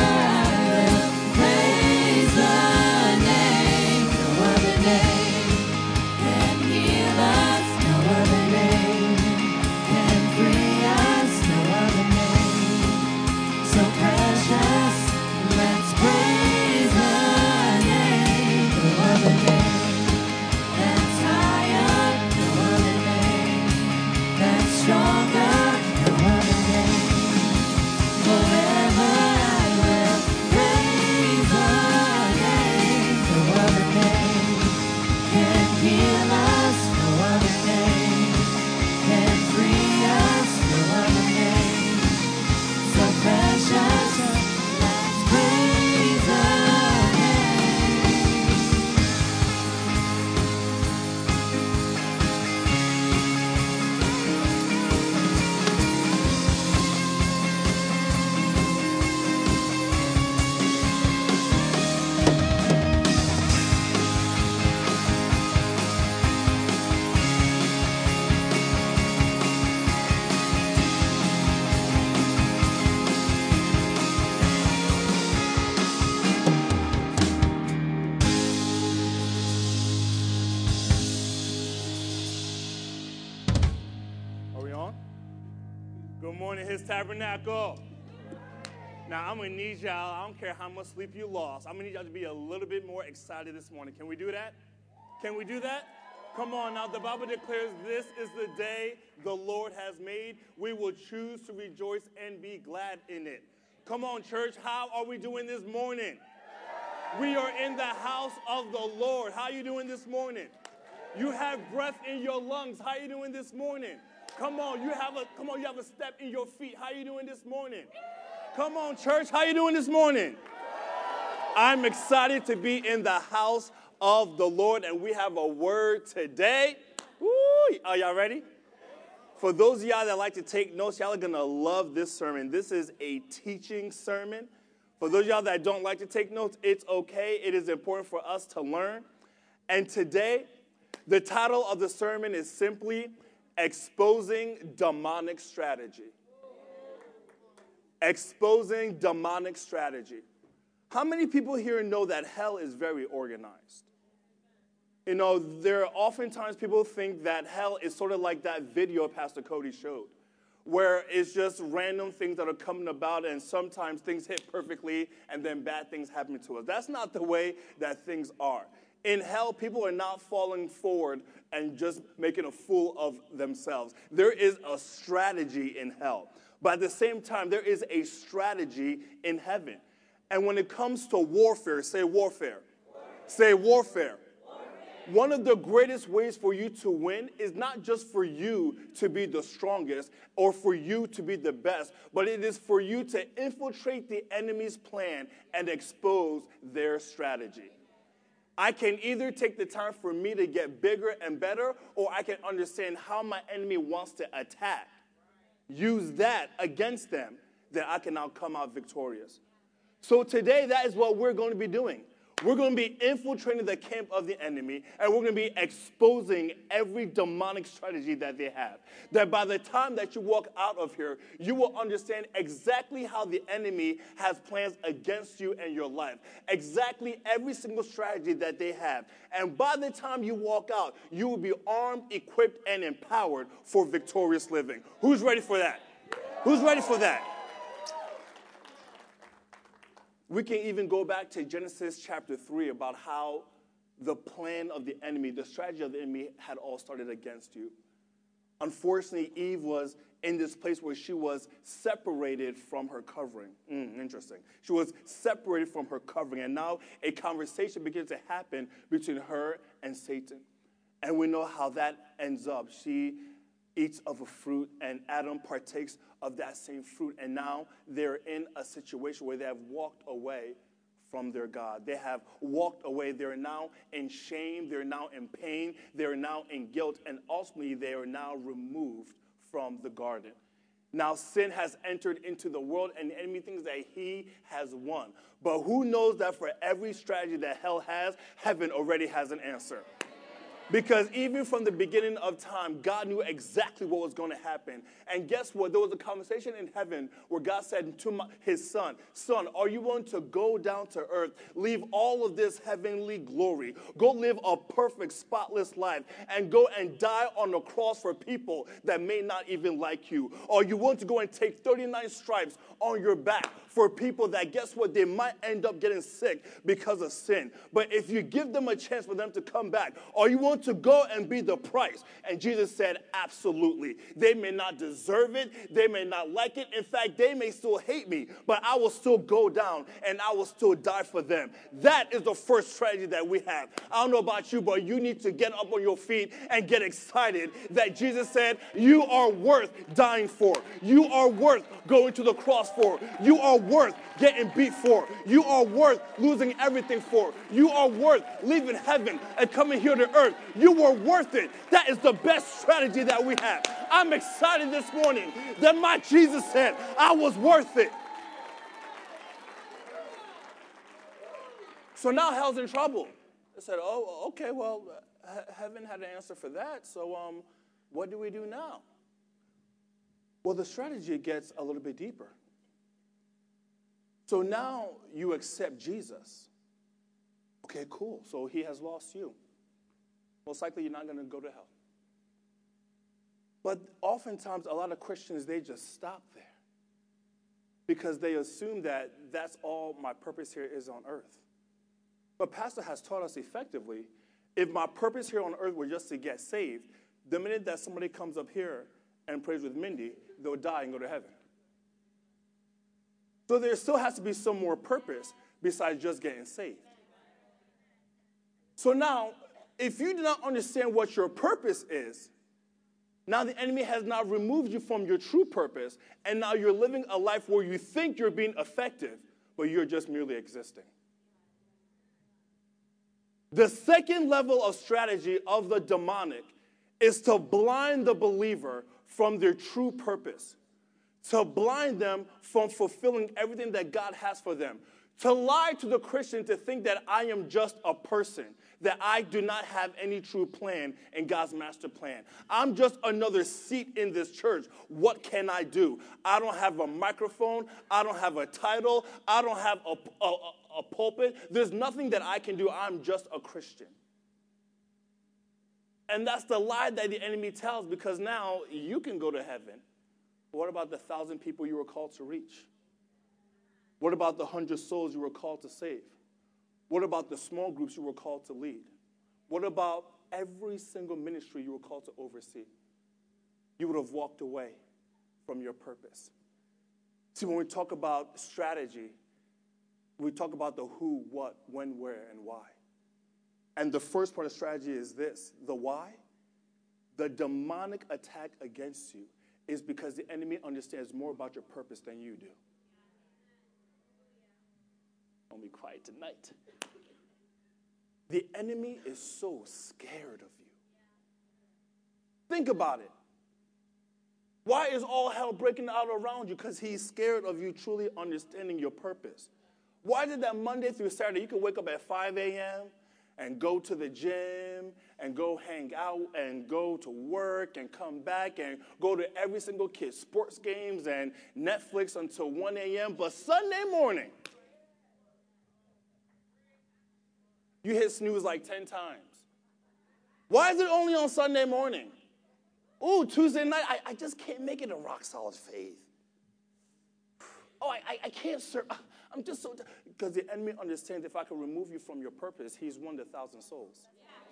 Speaker 12: on? Good morning, His Tabernacle. Now, I'm going to need y'all, I don't care how much sleep you lost, I'm going to need y'all to be a little bit more excited this morning. Can we do that? Can we do that? Come on now, the Bible declares this is the day the Lord has made. We will choose to rejoice and be glad in it. Come on, church, how are we doing this morning? We are in the house of the Lord. How are you doing this morning? You have breath in your lungs. How are you doing this morning? Come on, you have a come on, you have a step in your feet. How are you doing this morning? Come on, church, how are you doing this morning? I'm excited to be in the house of the Lord, and we have a word today. Woo! Are y'all ready? For those of y'all that like to take notes, y'all are going to love this sermon. This is a teaching sermon. For those of y'all that don't like to take notes, it's okay. It is important for us to learn. And today, the title of the sermon is simply Exposing Demonic Strategy. Exposing demonic strategy. How many people here know that hell is very organized? You know, there are oftentimes people think that hell is sort of like that video Pastor Cody showed, where it's just random things that are coming about, and sometimes things hit perfectly and then bad things happen to us. That's not the way that things are. In hell, people are not falling forward and just making a fool of themselves. There is a strategy in hell. But at the same time, there is a strategy in heaven. And when it comes to warfare, say warfare. warfare. Say warfare. warfare. One of the greatest ways for you to win is not just for you to be the strongest or for you to be the best, but it is for you to infiltrate the enemy's plan and expose their strategy. I can either take the time for me to get bigger and better, or I can understand how my enemy wants to attack. Use that against them, then I can now come out victorious. So today, that is what we're going to be doing. We're going to be infiltrating the camp of the enemy, and we're going to be exposing every demonic strategy that they have. That by the time that you walk out of here, you will understand exactly how the enemy has plans against you and your life. Exactly every single strategy that they have. And by the time you walk out, you will be armed, equipped, and empowered for victorious living. Who's ready for that? Who's ready for that? We can even go back to Genesis chapter three about how the plan of the enemy, the strategy of the enemy had all started against you. Unfortunately, Eve was in this place where she was separated from her covering. Mm, interesting. She was separated from her covering, and now a conversation begins to happen between her and Satan. And we know how that ends up. She eats of a fruit, and Adam partakes of that same fruit. And now they're in a situation where they have walked away from their God. They have walked away. They're now in shame. They're now in pain. They're now in guilt. And ultimately, they are now removed from the garden. Now sin has entered into the world, and the enemy thinks that he has won. But who knows that for every strategy that hell has, heaven already has an answer. Because even from the beginning of time, God knew exactly what was going to happen. And guess what? There was a conversation in heaven where God said to my, his son, son, are you willing to go down to earth, leave all of this heavenly glory, go live a perfect, spotless life, and go and die on the cross for people that may not even like you? Or are you willing to go and take thirty-nine stripes on your back for people that, guess what, they might end up getting sick because of sin? But if you give them a chance for them to come back, are you willing to go and be the price? And Jesus said, absolutely. They may not deserve it. They may not like it. In fact, they may still hate me, but I will still go down and I will still die for them. That is the first strategy that we have. I don't know about you, but you need to get up on your feet and get excited that Jesus said, you are worth dying for. You are worth going to the cross for. You are worth getting beat for. You are worth losing everything for. You are worth leaving heaven and coming here to earth. You were worth it. That is the best strategy that we have. I'm excited this morning that my Jesus said I was worth it. So now hell's in trouble. They said, oh, okay, well, he- heaven had an answer for that. So um, what do we do now? Well, the strategy gets a little bit deeper. So now you accept Jesus. Okay, cool. So he has lost you. Most likely you're not going to go to hell. But oftentimes, a lot of Christians, they just stop there because they assume that that's all my purpose here is on earth. But Pastor has taught us effectively, if my purpose here on earth were just to get saved, the minute that somebody comes up here and prays with Mindy, they'll die and go to heaven. So there still has to be some more purpose besides just getting saved. So now, if you do not understand what your purpose is, now the enemy has now removed you from your true purpose, and now you're living a life where you think you're being effective, but you're just merely existing. The second level of strategy of the demonic is to blind the believer from their true purpose, to blind them from fulfilling everything that God has for them, to lie to the Christian to think that I am just a person, that I do not have any true plan in God's master plan. I'm just another seat in this church. What can I do? I don't have a microphone. I don't have a title. I don't have a, a, a pulpit. There's nothing that I can do. I'm just a Christian. And that's the lie that the enemy tells, because now you can go to heaven. What about the thousand people you were called to reach? What about the hundred souls you were called to save? What about the small groups you were called to lead? What about every single ministry you were called to oversee? You would have walked away from your purpose. See, when we talk about strategy, we talk about the who, what, when, where, and why. And the first part of strategy is this, the why. The demonic attack against you is because the enemy understands more about your purpose than you do. Don't be quiet tonight. The enemy is so scared of you. Think about it. Why is all hell breaking out around you? Because he's scared of you truly understanding your purpose. Why did that Monday through Saturday, you could wake up at five a.m., and go to the gym, and go hang out, and go to work, and come back, and go to every single kid's sports games and Netflix until one a.m., but Sunday morning, you hit snooze like ten times. Why is it only on Sunday morning? Ooh, Tuesday night, I, I just can't make it a rock-solid faith. Oh, I, I, I can't serve. I'm just so, because the enemy understands if I can remove you from your purpose, he's won the thousand souls.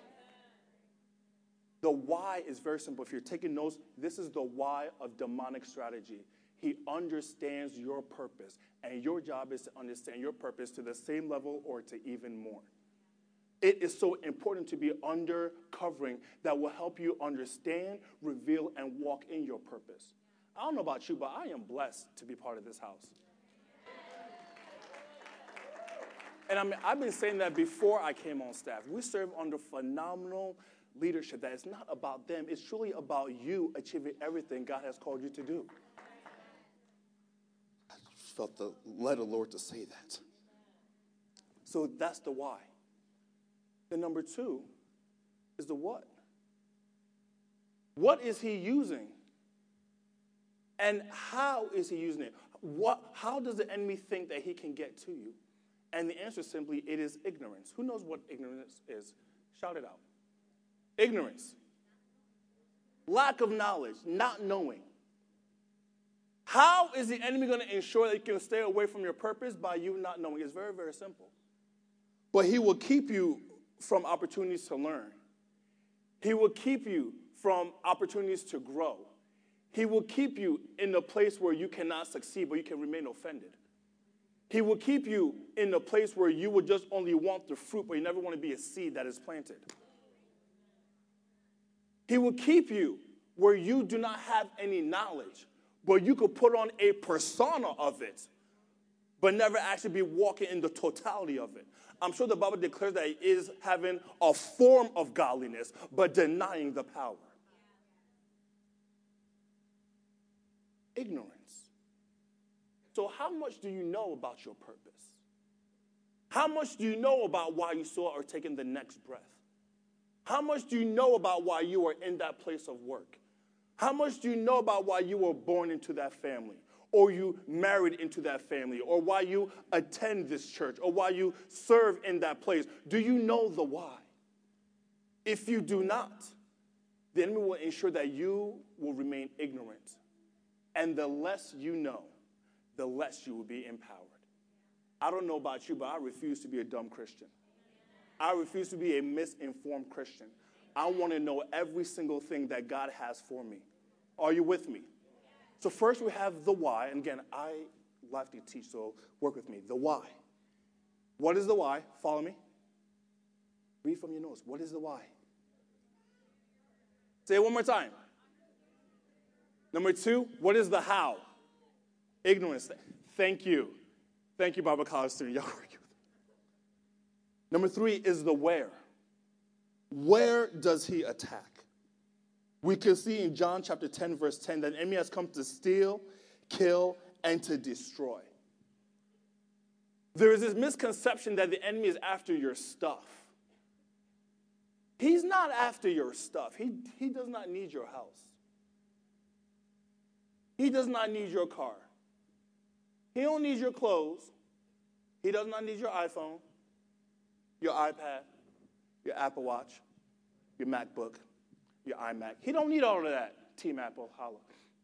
Speaker 12: The why is very simple. If you're taking notes, this is the why of demonic strategy. He understands your purpose, and your job is to understand your purpose to the same level or to even more. It is so important to be under covering that will help you understand, reveal, and walk in your purpose. I don't know about you, but I am blessed to be part of this house. And I mean, I've been saying that before I came on staff. We serve under phenomenal leadership that it's not about them. It's truly about you achieving everything God has called you to do. I felt the led of the Lord to say that. So that's the why. The number two is the what. What is he using? And how is he using it? What, how does the enemy think that he can get to you? And the answer is simply, it is ignorance. Who knows what ignorance is? Shout it out. Ignorance. Lack of knowledge, not knowing. How is the enemy going to ensure that you can stay away from your purpose? By you not knowing. It's very, very simple. But he will keep you from opportunities to learn. He will keep you from opportunities to grow. He will keep you in a place where you cannot succeed, but you can remain offended. He will keep you in a place where you will just only want the fruit, but you never want to be a seed that is planted. He will keep you where you do not have any knowledge, but you could put on a persona of it, but never actually be walking in the totality of it. I'm sure the Bible declares that it is having a form of godliness, but denying the power. Ignorance. So how much do you know about your purpose? How much do you know about why you still are taking the next breath? How much do you know about why you are in that place of work? How much do you know about why you were born into that family? Or you married into that family? Or why you attend this church? Or why you serve in that place? Do you know the why? If you do not, the enemy will ensure that you will remain ignorant. And the less you know, the less you will be empowered. I don't know about you, but I refuse to be a dumb Christian. I refuse to be a misinformed Christian. I want to know every single thing that God has for me. Are you with me? So first we have the why. And again, I love to teach, so work with me. The why. What is the why? Follow me. Read from your notes. What is the why? Say it one more time. Number two, what is the how? Ignorance. Thank you. Thank you, Bible college student. Y'all work with me. Number three is the where. Where does he attack? We can see in John chapter ten, verse ten, that the enemy has come to steal, kill, and to destroy. There is this misconception that the enemy is after your stuff. He's not after your stuff. He, he does not need your house. He does not need your car. He don't need your clothes. He does not need your iPhone, your iPad, your Apple Watch, your MacBook, your iMac. He don't need all of that. Team Apple, holla.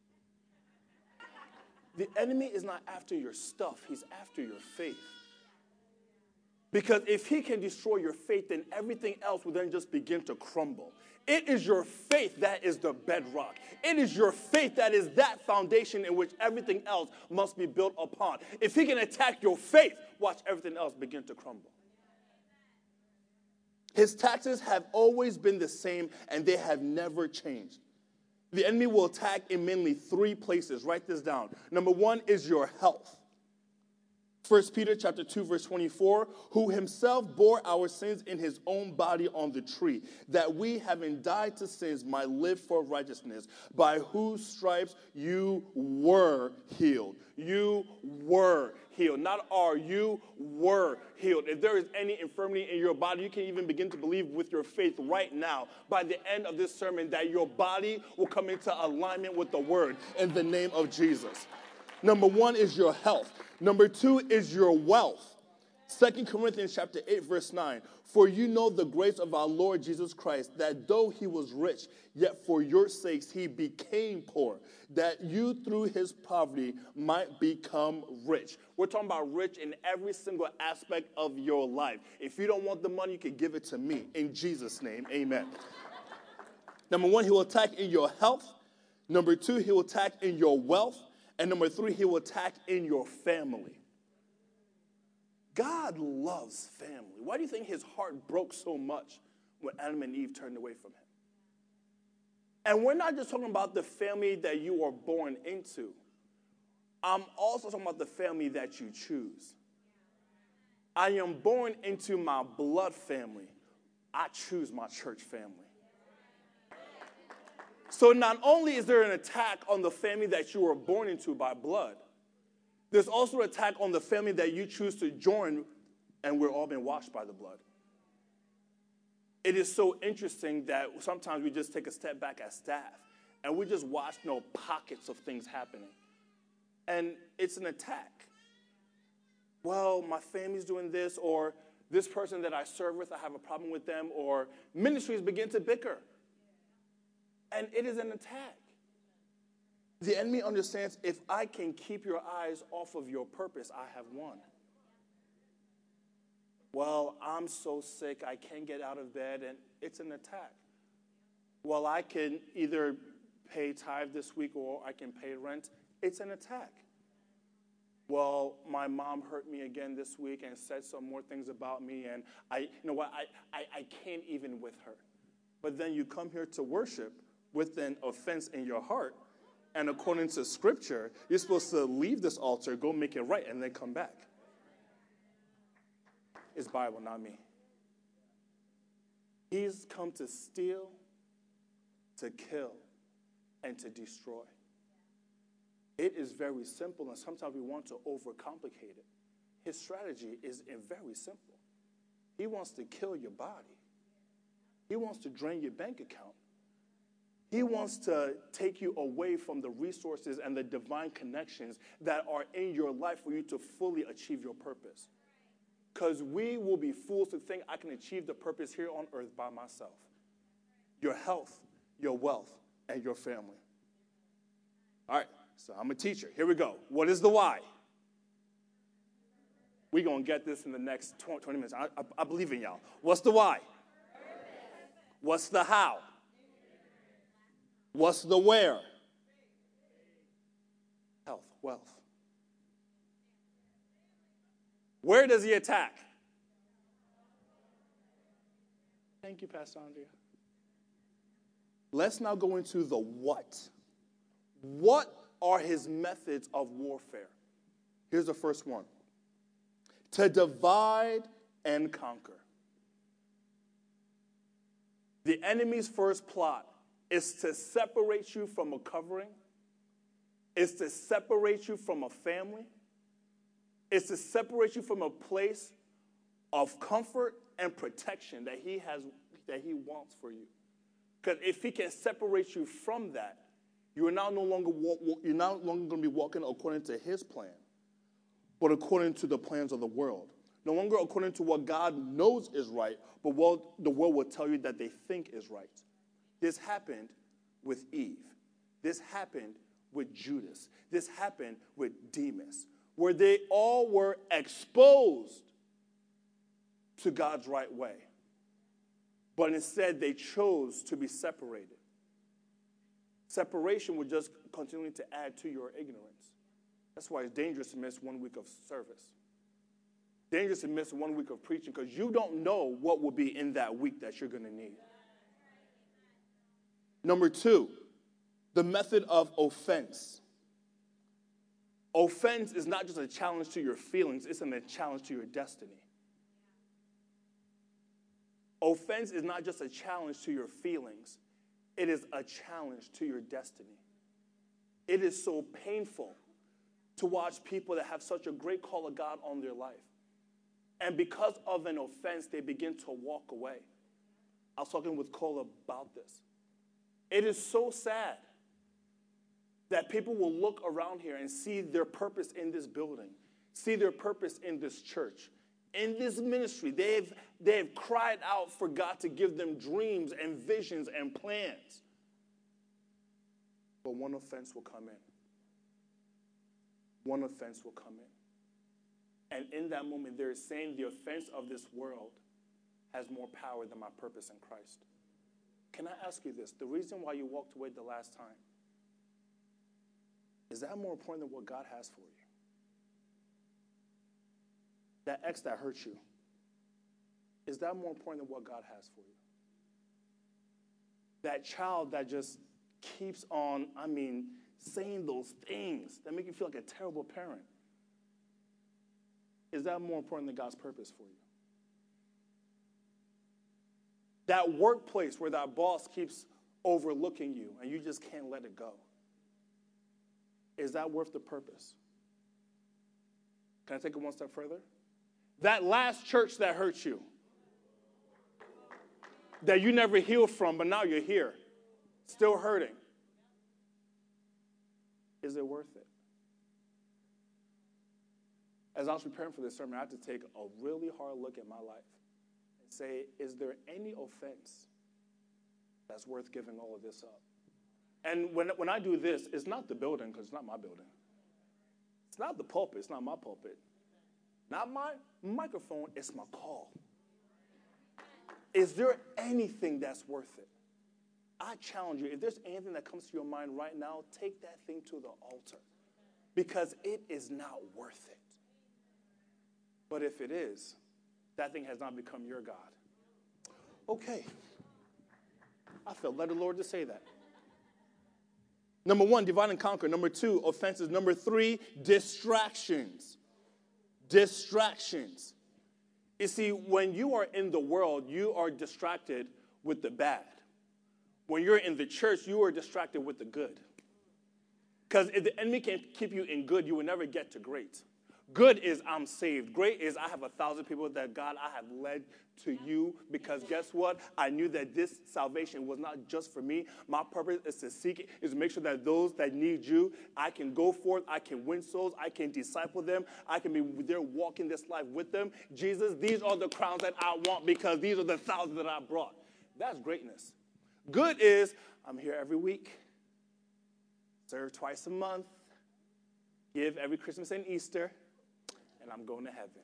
Speaker 12: The enemy is not after your stuff. He's after your faith. Because if he can destroy your faith, then everything else will then just begin to crumble. It is your faith that is the bedrock. It is your faith that is that foundation in which everything else must be built upon. If he can attack your faith, watch everything else begin to crumble. His tactics have always been the same, and they have never changed. The enemy will attack in mainly three places. Write this down. Number one is your health. First Peter chapter two, verse twenty-four, who himself bore our sins in his own body on the tree, that we, having died to sins, might live for righteousness, by whose stripes you were healed. You were healed. Not are, you were healed. If there is any infirmity in your body, you can even begin to believe with your faith right now, by the end of this sermon, that your body will come into alignment with the word in the name of Jesus. Number one is your health. Number two is your wealth. Second Corinthians chapter eight, verse nine. For you know the grace of our Lord Jesus Christ, that though he was rich, yet for your sakes he became poor, that you through his poverty might become rich. We're talking about rich in every single aspect of your life. If you don't want the money, you can give it to me. In Jesus' name, amen. Number one, he will attack in your health. Number two, he will attack in your wealth. And number three, he will attack in your family. God loves family. Why do you think his heart broke so much when Adam and Eve turned away from him? And we're not just talking about the family that you were born into. I'm also talking about the family that you choose. I am born into my blood family. I choose my church family. So not only is there an attack on the family that you were born into by blood, there's also an attack on the family that you choose to join, and we're all been washed by the blood. It is so interesting that sometimes we just take a step back as staff, and we just watch you know, pockets of things happening. And it's an attack. Well, my family's doing this, or this person that I serve with, I have a problem with them, or ministries begin to bicker. And it is an attack. The enemy understands, if I can keep your eyes off of your purpose, I have won. Well, I'm so sick, I can't get out of bed, and it's an attack. Well, I can either pay tithe this week or I can pay rent. It's an attack. Well, my mom hurt me again this week and said some more things about me, and I, you know what, I, I, I can't even with her. But then you come here to worship with an offense in your heart, and according to Scripture, you're supposed to leave this altar, go make it right, and then come back. It's Bible, not me. He's come to steal, to kill, and to destroy. It is very simple, and sometimes we want to overcomplicate it. His strategy is very simple. He wants to kill your body. He wants to drain your bank account. He wants to take you away from the resources and the divine connections that are in your life for you to fully achieve your purpose. Because we will be fools to think I can achieve the purpose here on earth by myself. Your health, your wealth, and your family. All right, so I'm a teacher. Here we go. What is the why? We're going to get this in the next twenty minutes. I, I, I believe in y'all. What's the why? What's the how? What's the where? Health, wealth. Where does he attack? Thank you, Pastor Andrea. Let's now go into the what. What are his methods of warfare? Here's the first one. To divide and conquer. The enemy's first plot is to separate you from a covering, is to separate you from a family, is to separate you from a place of comfort and protection that he has, that he wants for you. Because if he can separate you from that, you are now no longer walk, you're no longer going to be walking according to his plan, but according to the plans of the world. No longer according to what God knows is right, but what the world will tell you that they think is right. This happened with Eve. This happened with Judas. This happened with Demas, where they all were exposed to God's right way. But instead, they chose to be separated. Separation would just continue to add to your ignorance. That's why it's dangerous to miss one week of service. Dangerous to miss one week of preaching because you don't know what will be in that week that you're going to need. Number two, the method of offense. Offense is not just a challenge to your feelings, it's a challenge to your destiny. Offense is not just a challenge to your feelings, it is a challenge to your destiny. It is so painful to watch people that have such a great call of God on their life. And because of an offense, they begin to walk away. I was talking with Cole about this. It is so sad that people will look around here and see their purpose in this building, see their purpose in this church, in this ministry. They've, they've cried out for God to give them dreams and visions and plans. But one offense will come in. One offense will come in. And in that moment, they're saying the offense of this world has more power than my purpose in Christ. Can I ask you this? The reason why you walked away the last time, is that more important than what God has for you? That ex that hurt you, is that more important than what God has for you? That child that just keeps on, I mean, saying those things that make you feel like a terrible parent, is that more important than God's purpose for you? That workplace where that boss keeps overlooking you and you just can't let it go, is that worth the purpose? Can I take it one step further? That last church that hurt you, that you never healed from, but now you're here, still hurting, is it worth it? As I was preparing for this sermon, I had to take a really hard look at my life and say, is there any offense that's worth giving all of this up? And when, when I do this, it's not the building, because it's not my building. It's not the pulpit. It's not my pulpit. Not my microphone. It's my call. Is there anything that's worth it? I challenge you, if there's anything that comes to your mind right now, take that thing to the altar, because it is not worth it. But if it is, that thing has not become your God. Okay. I felt led the Lord to say that. Number one, divide and conquer. Number two, offenses. Number three, distractions. Distractions. You see, when you are in the world, you are distracted with the bad. When you're in the church, you are distracted with the good. Because if the enemy can keep you in good, you will never get to great. Good is I'm saved. Great is I have a thousand people that, God, I have led to you, because guess what? I knew that this salvation was not just for me. My purpose is to seek it, is to make sure that those that need you, I can go forth, I can win souls, I can disciple them, I can be there walking this life with them. Jesus, these are the crowns that I want, because these are the thousands that I brought. That's greatness. Good is I'm here every week, serve twice a month, give every Christmas and Easter, and I'm going to heaven.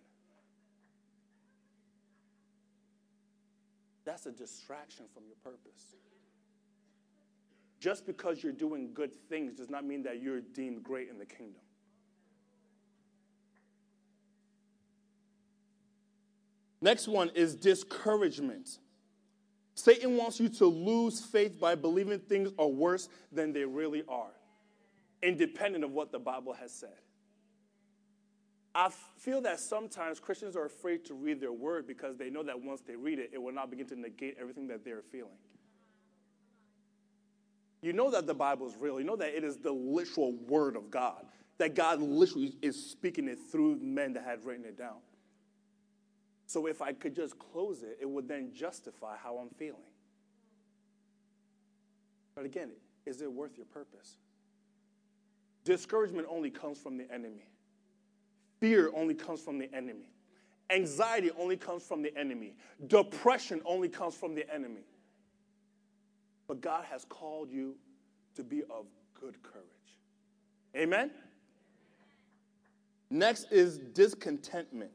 Speaker 12: That's a distraction from your purpose. Just because you're doing good things does not mean that you're deemed great in the kingdom. Next one is discouragement. Satan wants you to lose faith by believing things are worse than they really are, independent of what the Bible has said. I feel that sometimes Christians are afraid to read their word because they know that once they read it, it will not begin to negate everything that they're feeling. You know that the Bible is real. You know that it is the literal word of God, that God literally is speaking it through men that had written it down. So if I could just close it, it would then justify how I'm feeling. But again, is it worth your purpose? Discouragement only comes from the enemy. Fear only comes from the enemy. Anxiety only comes from the enemy. Depression only comes from the enemy. But God has called you to be of good courage. Amen? Next is discontentment.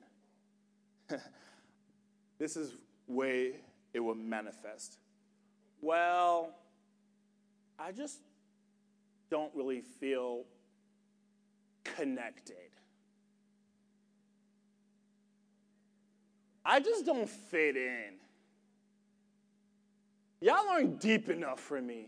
Speaker 12: This is where it will manifest. Well, I just don't really feel connected. I just don't fit in. Y'all aren't deep enough for me.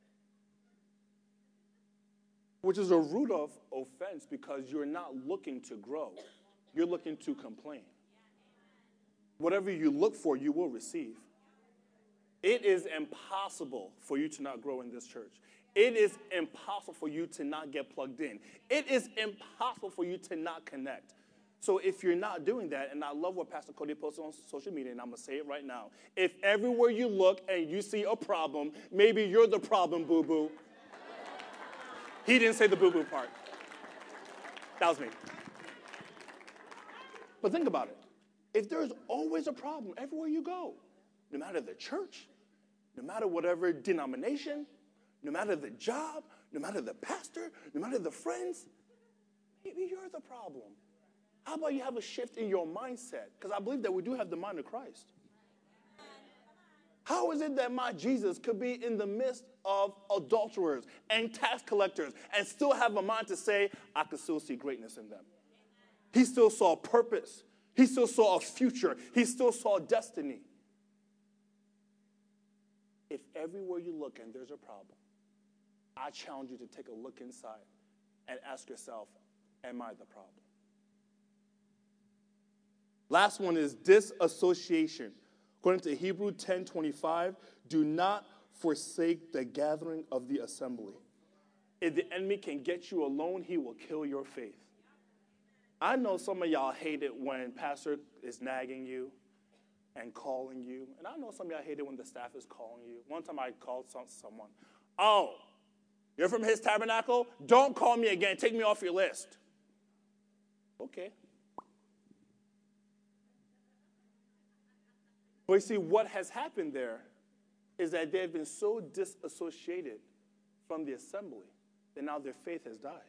Speaker 12: Which is a root of offense because you're not looking to grow. You're looking to complain. Whatever you look for, you will receive. It is impossible for you to not grow in this church. It is impossible for you to not get plugged in. It is impossible for you to not connect. So if you're not doing that, and I love what Pastor Cody posted on social media, and I'm going to say it right now. If everywhere you look and you see a problem, maybe you're the problem, boo-boo. He didn't say the boo-boo part. That was me. But think about it. If there's always a problem everywhere you go, no matter the church, no matter whatever denomination, no matter the job, no matter the pastor, no matter the friends, maybe you're the problem. How about you have a shift in your mindset? Because I believe that we do have the mind of Christ. How is it that my Jesus could be in the midst of adulterers and tax collectors and still have a mind to say, I could still see greatness in them? He still saw purpose. He still saw a future. He still saw destiny. If everywhere you look and there's a problem, I challenge you to take a look inside and ask yourself, am I the problem? Last one is disassociation. According to Hebrews ten twenty-five, do not forsake the gathering of the assembly. If the enemy can get you alone, he will kill your faith. I know some of y'all hate it when pastor is nagging you and calling you. And I know some of y'all hate it when the staff is calling you. One time I called some, someone, oh, you're from his tabernacle? Don't call me again. Take me off your list. Okay. But you see, what has happened there is that they've been so disassociated from the assembly that now their faith has died.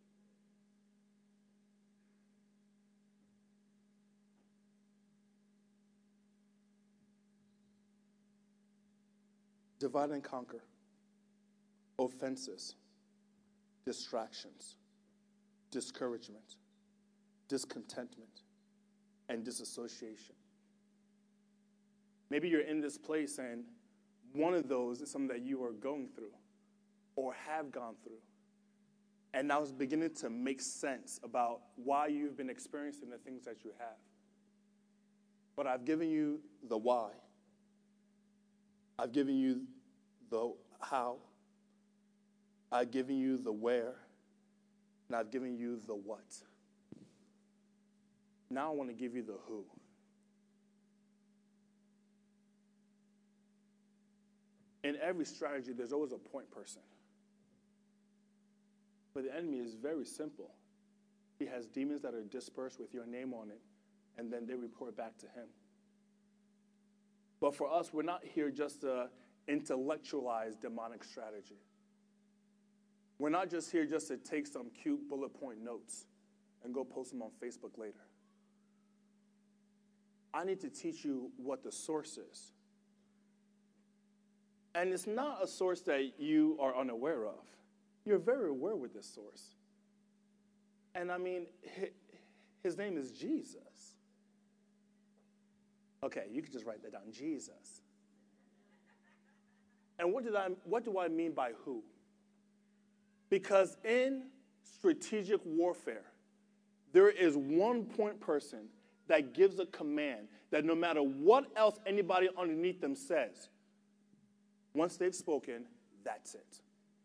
Speaker 12: Divide and conquer, offenses, distractions, discouragement, discontentment, and disassociation. Maybe you're in this place and one of those is something that you are going through or have gone through. And now it's beginning to make sense about why you've been experiencing the things that you have. But I've given you the why. I've given you the how. I've given you the where. And I've given you the what. Now I want to give you the who. In every strategy, there's always a point person. But the enemy is very simple. He has demons that are dispersed with your name on it, and then they report back to him. But for us, we're not here just to intellectualize demonic strategy. We're not just here just to take some cute bullet point notes and go post them on Facebook later. I need to teach you what the source is. And it's not a source that you are unaware of. You're very aware with this source. And I mean, his name is Jesus. Okay, you can just write that down, Jesus. And what did I what do I mean by who? Because in strategic warfare, there is one point person that gives a command that no matter what else anybody underneath them says, once they've spoken, that's it.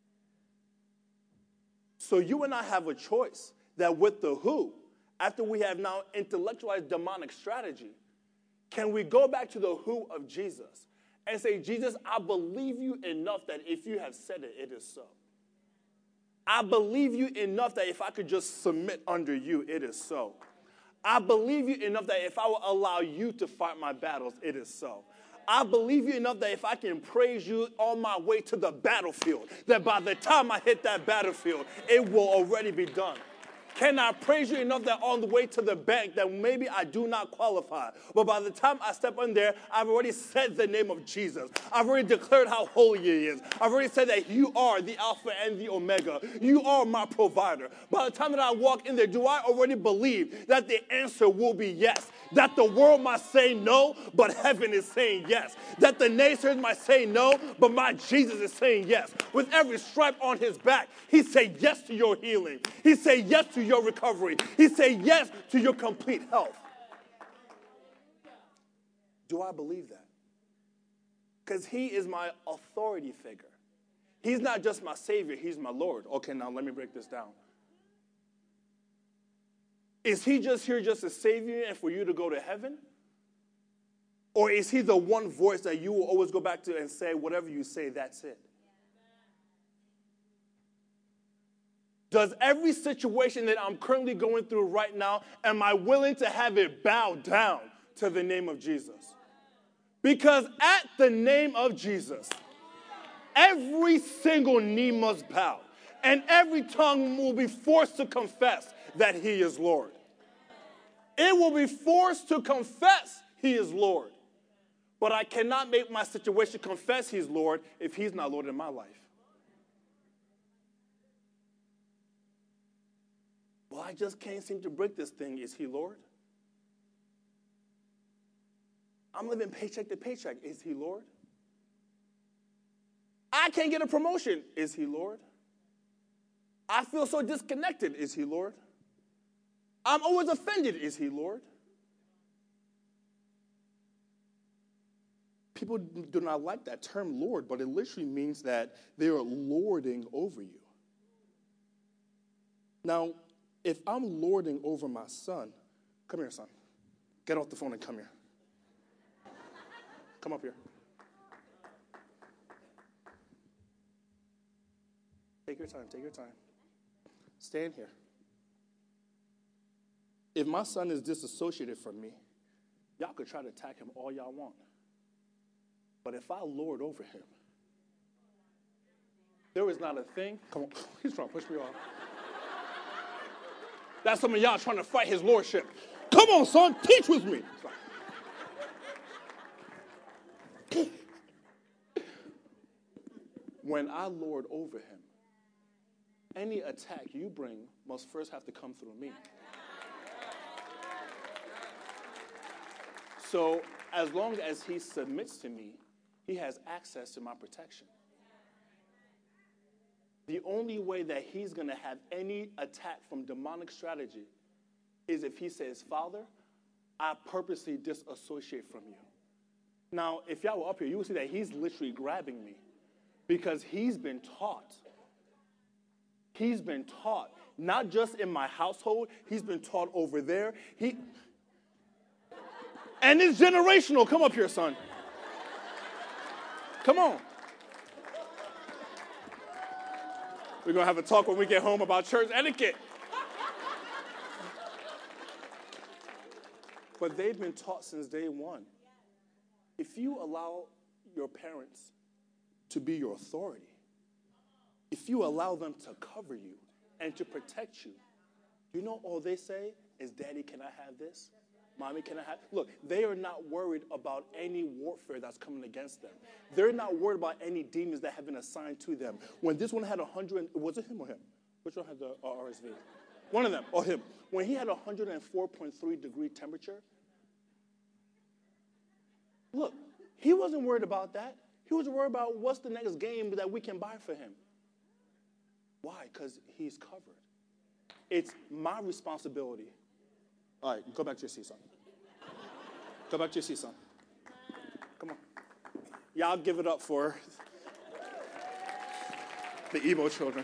Speaker 12: So you and I have a choice that with the who, after we have now intellectualized demonic strategy, can we go back to the who of Jesus and say, Jesus, I believe you enough that if you have said it, it is so. I believe you enough that if I could just submit under you, it is so. I believe you enough that if I will allow you to fight my battles, it is so. I believe you enough that if I can praise you on my way to the battlefield, that by the time I hit that battlefield, it will already be done. Can I praise you enough that on the way to the bank that maybe I do not qualify, but by the time I step in there, I've already said the name of Jesus. I've already declared how holy he is. I've already said that you are the Alpha and the Omega. You are my provider. By the time that I walk in there, do I already believe that the answer will be yes? That the world might say no, but heaven is saying yes. That the naysayers might say no, but my Jesus is saying yes. With every stripe on his back, he said yes to your healing. He said yes to your recovery. He said yes to your complete health. Do I believe that? Because he is my authority figure. He's not just my Savior, he's my Lord. Okay, now let me break this down. Is he just here just to save you and for you to go to heaven? Or is he the one voice that you will always go back to and say, whatever you say, that's it? Does every situation that I'm currently going through right now, am I willing to have it bow down to the name of Jesus? Because at the name of Jesus, every single knee must bow, and every tongue will be forced to confess that he is Lord. It will be forced to confess he is Lord. But I cannot make my situation confess he's Lord if he's not Lord in my life. Well, I just can't seem to break this thing. Is he Lord? I'm living paycheck to paycheck. Is he Lord? I can't get a promotion. Is he Lord? I feel so disconnected. Is he Lord? I'm always offended. Is he Lord? People do not like that term Lord, but it literally means that they are lording over you. Now, if I'm lording over my son, come here, son. Get off the phone and come here. Come up here. Take your time, take your time. Stand here. If my son is disassociated from me, y'all could try to attack him all y'all want. But if I lord over him, there is not a thing. Come on, he's trying to push me off. That's some of y'all trying to fight his lordship. Come on, son, teach with me. When I lord over him, any attack you bring must first have to come through me. So as long as he submits to me, he has access to my protection. The only way that he's going to have any attack from demonic strategy is if he says, Father, I purposely disassociate from you. Now, if y'all were up here, you will see that he's literally grabbing me because he's been taught. He's been taught, not just in my household, he's been taught over there. He, and it's generational. Come up here, son. Come on. We're going to have a talk when we get home about church etiquette. But they've been taught since day one. If you allow your parents to be your authority, if you allow them to cover you and to protect you, you know all they say is, Daddy, can I have this? Mommy, can I have? Look, they are not worried about any warfare that's coming against them. They're not worried about any demons that have been assigned to them. When this one had one hundred, was it him or him? Which one had the uh, R S V? One of them, or him. When he had one hundred four point three degree temperature, look, he wasn't worried about that. He was worried about what's the next game that we can buy for him. Why? Because he's covered. It's my responsibility. All right, go back to your seat, son. Go back to your seat, son. Come on. Y'all give it up for the Emo children.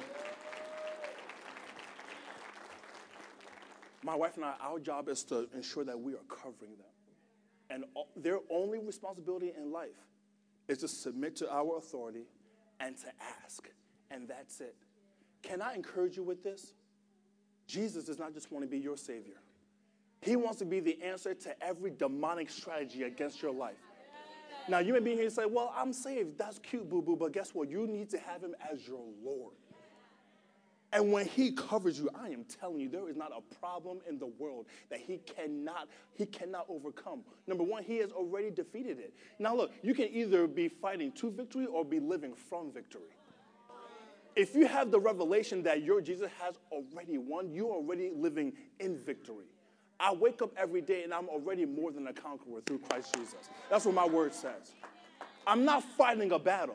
Speaker 12: My wife and I, our job is to ensure that we are covering them. And their only responsibility in life is to submit to our authority and to ask. And that's it. Can I encourage you with this? Jesus does not just want to be your Savior. He wants to be the answer to every demonic strategy against your life. Now, you may be here and say, well, I'm saved. That's cute, boo-boo. But guess what? You need to have him as your Lord. And when he covers you, I am telling you, there is not a problem in the world that he cannot, he cannot overcome. Number one, he has already defeated it. Now, look, you can either be fighting to victory or be living from victory. If you have the revelation that your Jesus has already won, you're already living in victory. I wake up every day and I'm already more than a conqueror through Christ Jesus. That's what my word says. I'm not fighting a battle.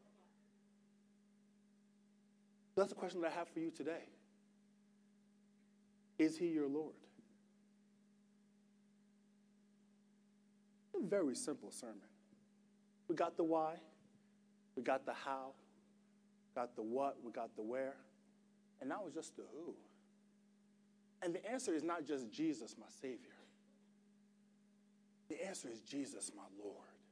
Speaker 12: That's the question that I have for you today. Is he your Lord? A very simple sermon. We got the why, we got the how, got the what, we got the where, and now it's just the who. And the answer is not just Jesus, my Savior. The answer is Jesus, my Lord.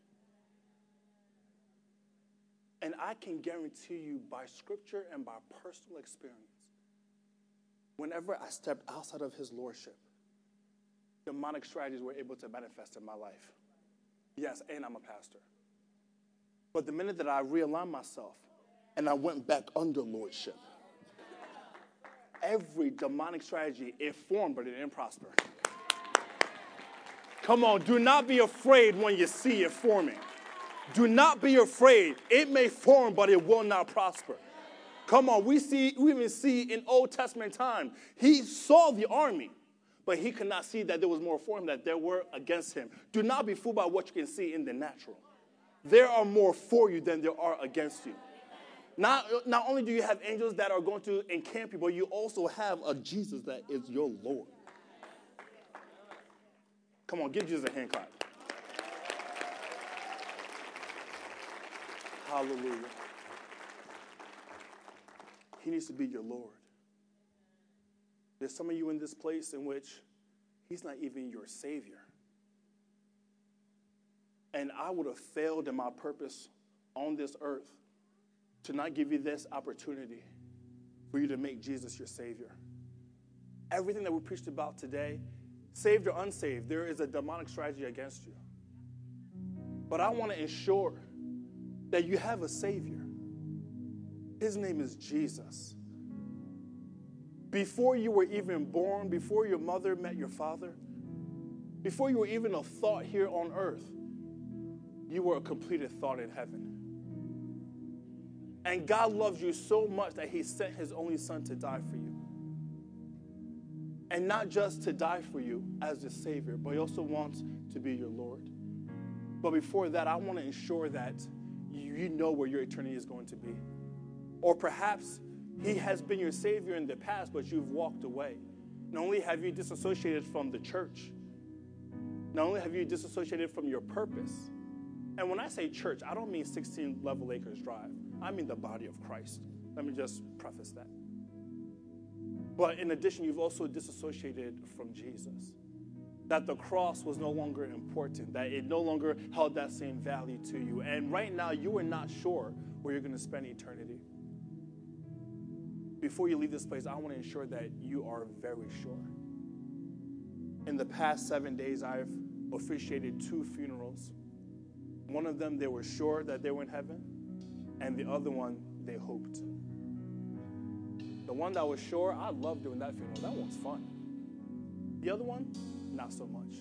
Speaker 12: And I can guarantee you by scripture and by personal experience, whenever I stepped outside of his lordship, demonic strategies were able to manifest in my life. Yes, and I'm a pastor. But the minute that I realigned myself and I went back under lordship, every demonic strategy, it formed, but it didn't prosper. Come on, do not be afraid when you see it forming. Do not be afraid. It may form, but it will not prosper. Come on, we see, we even see in Old Testament time, he saw the army, but he could not see that there was more for him, that there were against him. Do not be fooled by what you can see in the natural. There are more for you than there are against you. Not, not only do you have angels that are going to encamp you, but you also have a Jesus that is your Lord. Come on, give Jesus a hand clap. Hallelujah. He needs to be your Lord. There's some of you in this place in which he's not even your Savior. And I would have failed in my purpose on this earth to not give you this opportunity for you to make Jesus your Savior. Everything that we preached about today, saved or unsaved, there is a demonic strategy against you. But I want to ensure that you have a Savior. His name is Jesus. Before you were even born, before your mother met your father, before you were even a thought here on earth, you were a completed thought in heaven. And God loves you so much that he sent his only son to die for you. And not just to die for you as the Savior, but he also wants to be your Lord. But before that, I want to ensure that you know where your eternity is going to be. Or perhaps he has been your Savior in the past, but you've walked away. Not only have you disassociated from the church, not only have you disassociated from your purpose. And when I say church, I don't mean sixteen Level Acres Drive. I mean the body of Christ. Let me just preface that. But in addition, you've also disassociated from Jesus. That the cross was no longer important, that it no longer held that same value to you. And right now, you are not sure where you're going to spend eternity. Before you leave this place, I want to ensure that you are very sure. In the past seven days, I've officiated two funerals. One of them, they were sure that they were in heaven. and the other one, they hoped. The one that was sure, I love doing that funeral. That one's fun. The other one, not so much.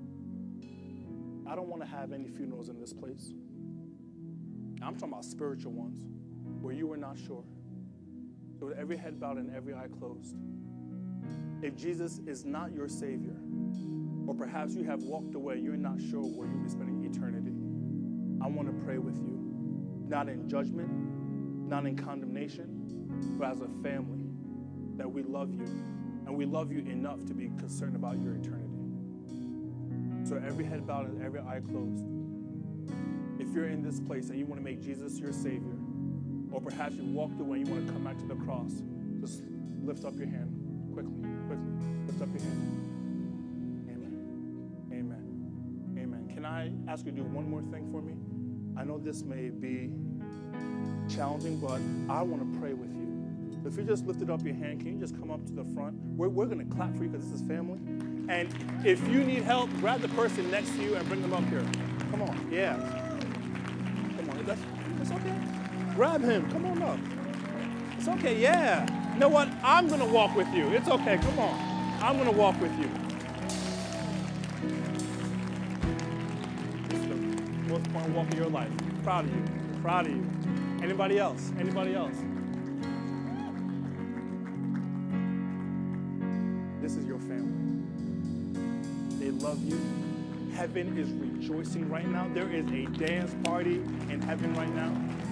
Speaker 12: I don't want to have any funerals in this place. I'm talking about spiritual ones where you were not sure. So with every head bowed and every eye closed, if Jesus is not your Savior, or perhaps you have walked away, you're not sure where you'll be spending eternity, I want to pray with you, not in judgment, not in condemnation, but as a family, that we love you, and we love you enough to be concerned about your eternity. So every head bowed and every eye closed, if you're in this place and you want to make Jesus your Savior, or perhaps you walked away and you want to come back to the cross, just lift up your hand quickly, quickly. Lift up your hand. Amen. Amen. Amen. Can I ask you to do one more thing for me? I know this may be challenging, but I want to pray with you. So if you just lifted up your hand, can you just come up to the front? We're, we're going to clap for you because this is family. And if you need help, grab the person next to you and bring them up here. Come on. Yeah. Come on. That's, that's okay. Grab him. Come on up. It's okay. Yeah. You know what? I'm going to walk with you. It's okay. Come on. I'm going to walk with you. It's the most important walk of your life. Proud of you. Proud of you. Anybody else? Anybody else? This is your family. They love you. Heaven is rejoicing right now. There is a dance party in heaven right now.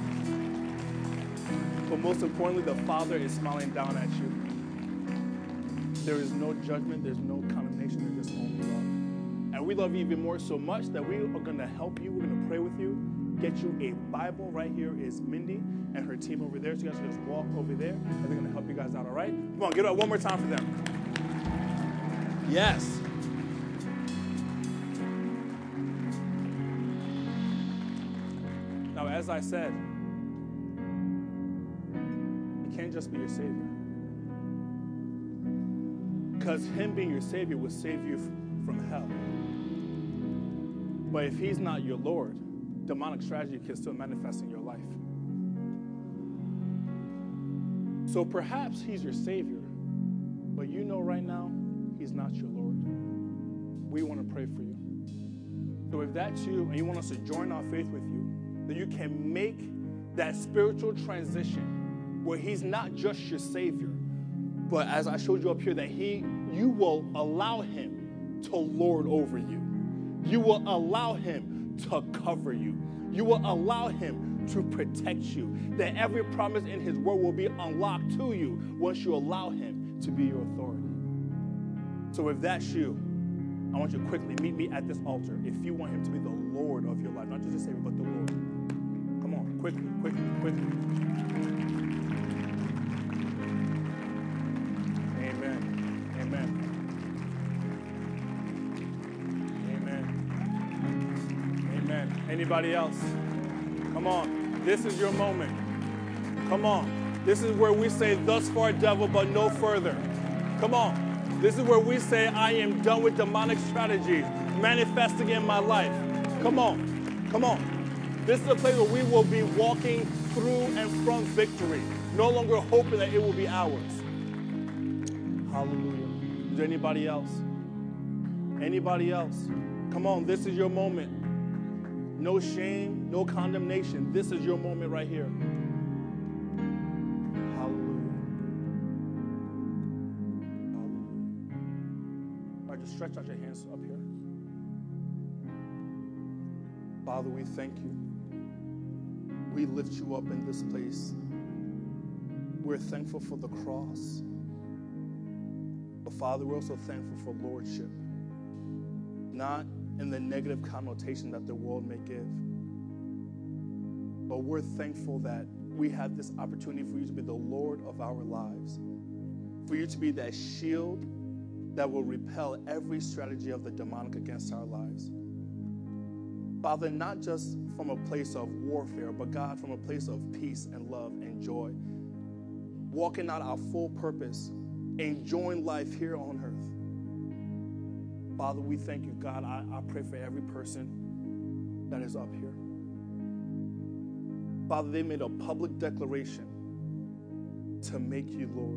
Speaker 12: But most importantly, the Father is smiling down at you. There is no judgment. There's no condemnation. There's just only love. And we love you even more so much that we are going to help you. We're going to pray with you. Get you a Bible. Right here is Mindy and her team over there. So you guys can just walk over there, and they're going to help you guys out, all right? Come on, give it up one more time for them. Yes. Now, as I said, He can't just be your Savior. Because Him being your Savior will save you from hell. But if He's not your Lord, demonic strategy can still manifest in your life. So perhaps He's your Savior, but you know right now He's not your Lord. We want to pray for you. So if that's you and you want us to join our faith with you, that you can make that spiritual transition where He's not just your Savior, but as I showed you up here, that He, you will allow Him to lord over you. You will allow Him to cover you. You will allow Him to protect you. That every promise in His word will be unlocked to you once you allow Him to be your authority. So if that's you, I want you to quickly meet me at this altar. If you want Him to be the Lord of your life, not just your Savior, but the Lord. Come on, quickly, quickly, quickly. Amen. Amen. Amen. Anybody else? Come on. This is your moment. Come on. This is where we say, thus far, devil, but no further. Come on. This is where we say, I am done with demonic strategies manifesting in my life. Come on. Come on. This is a place where we will be walking through and from victory, no longer hoping that it will be ours. Hallelujah. Is there anybody else? Anybody else? Come on. This is your moment. No shame, no condemnation. This is your moment right here. Hallelujah. Hallelujah. All right, just stretch out your hands up here. Father, we thank you. We lift you up in this place. We're thankful for the cross. But Father, we're also thankful for lordship. Not in the negative connotation that the world may give. But we're thankful that we have this opportunity for you to be the Lord of our lives. For you to be that shield that will repel every strategy of the demonic against our lives. Father, not just from a place of warfare, but God, from a place of peace and love and joy. Walking out our full purpose, enjoying life here on earth. Father, we thank you, God. I, I pray for every person that is up here. Father, they made a public declaration to make you Lord.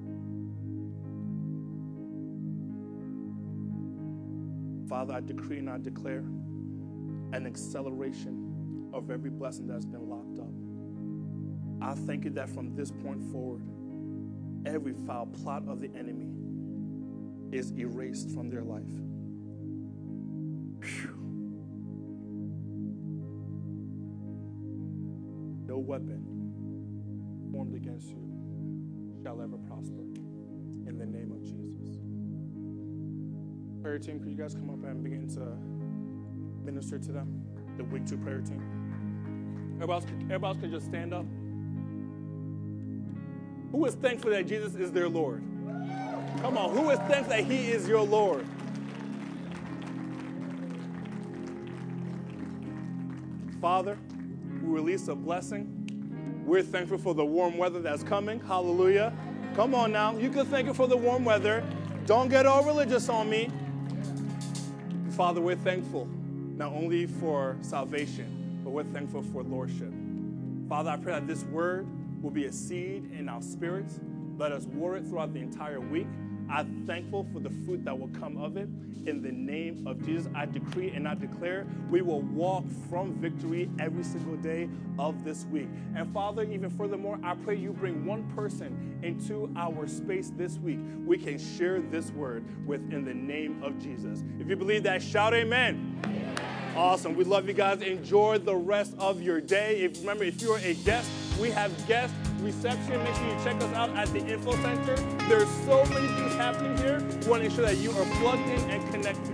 Speaker 12: Father, I decree and I declare an acceleration of every blessing that's been locked up. I thank you that from this point forward, every foul plot of the enemy is erased from their life. Whew. No weapon formed against you shall ever prosper. In the name of Jesus. Prayer team, could you guys come up and begin to minister to them? The week two prayer team. Everybody else, everybody else can just stand up. Who is thankful that Jesus is their Lord? Come on, who is thankful that he is your Lord? Father, we release a blessing. We're thankful for the warm weather that's coming. Hallelujah. Come on now. You can thank you for the warm weather. Don't get all religious on me. Father, we're thankful not only for salvation, but we're thankful for lordship. Father, I pray that this word will be a seed in our spirits. Let us water it throughout the entire week. I'm thankful for the fruit that will come of it. In the name of Jesus, I decree and I declare we will walk from victory every single day of this week. And Father, even furthermore, I pray you bring one person into our space this week we can share this word with in the name of Jesus. If you believe that, shout amen. Amen. Awesome. We love you guys. Enjoy the rest of your day. If remember, if you're a guest, we have guest reception. Make sure you check us out at the info center. There's so many things happening here. We want to ensure that you are plugged in and connected.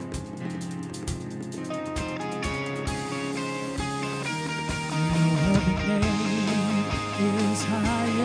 Speaker 1: Your name is higher.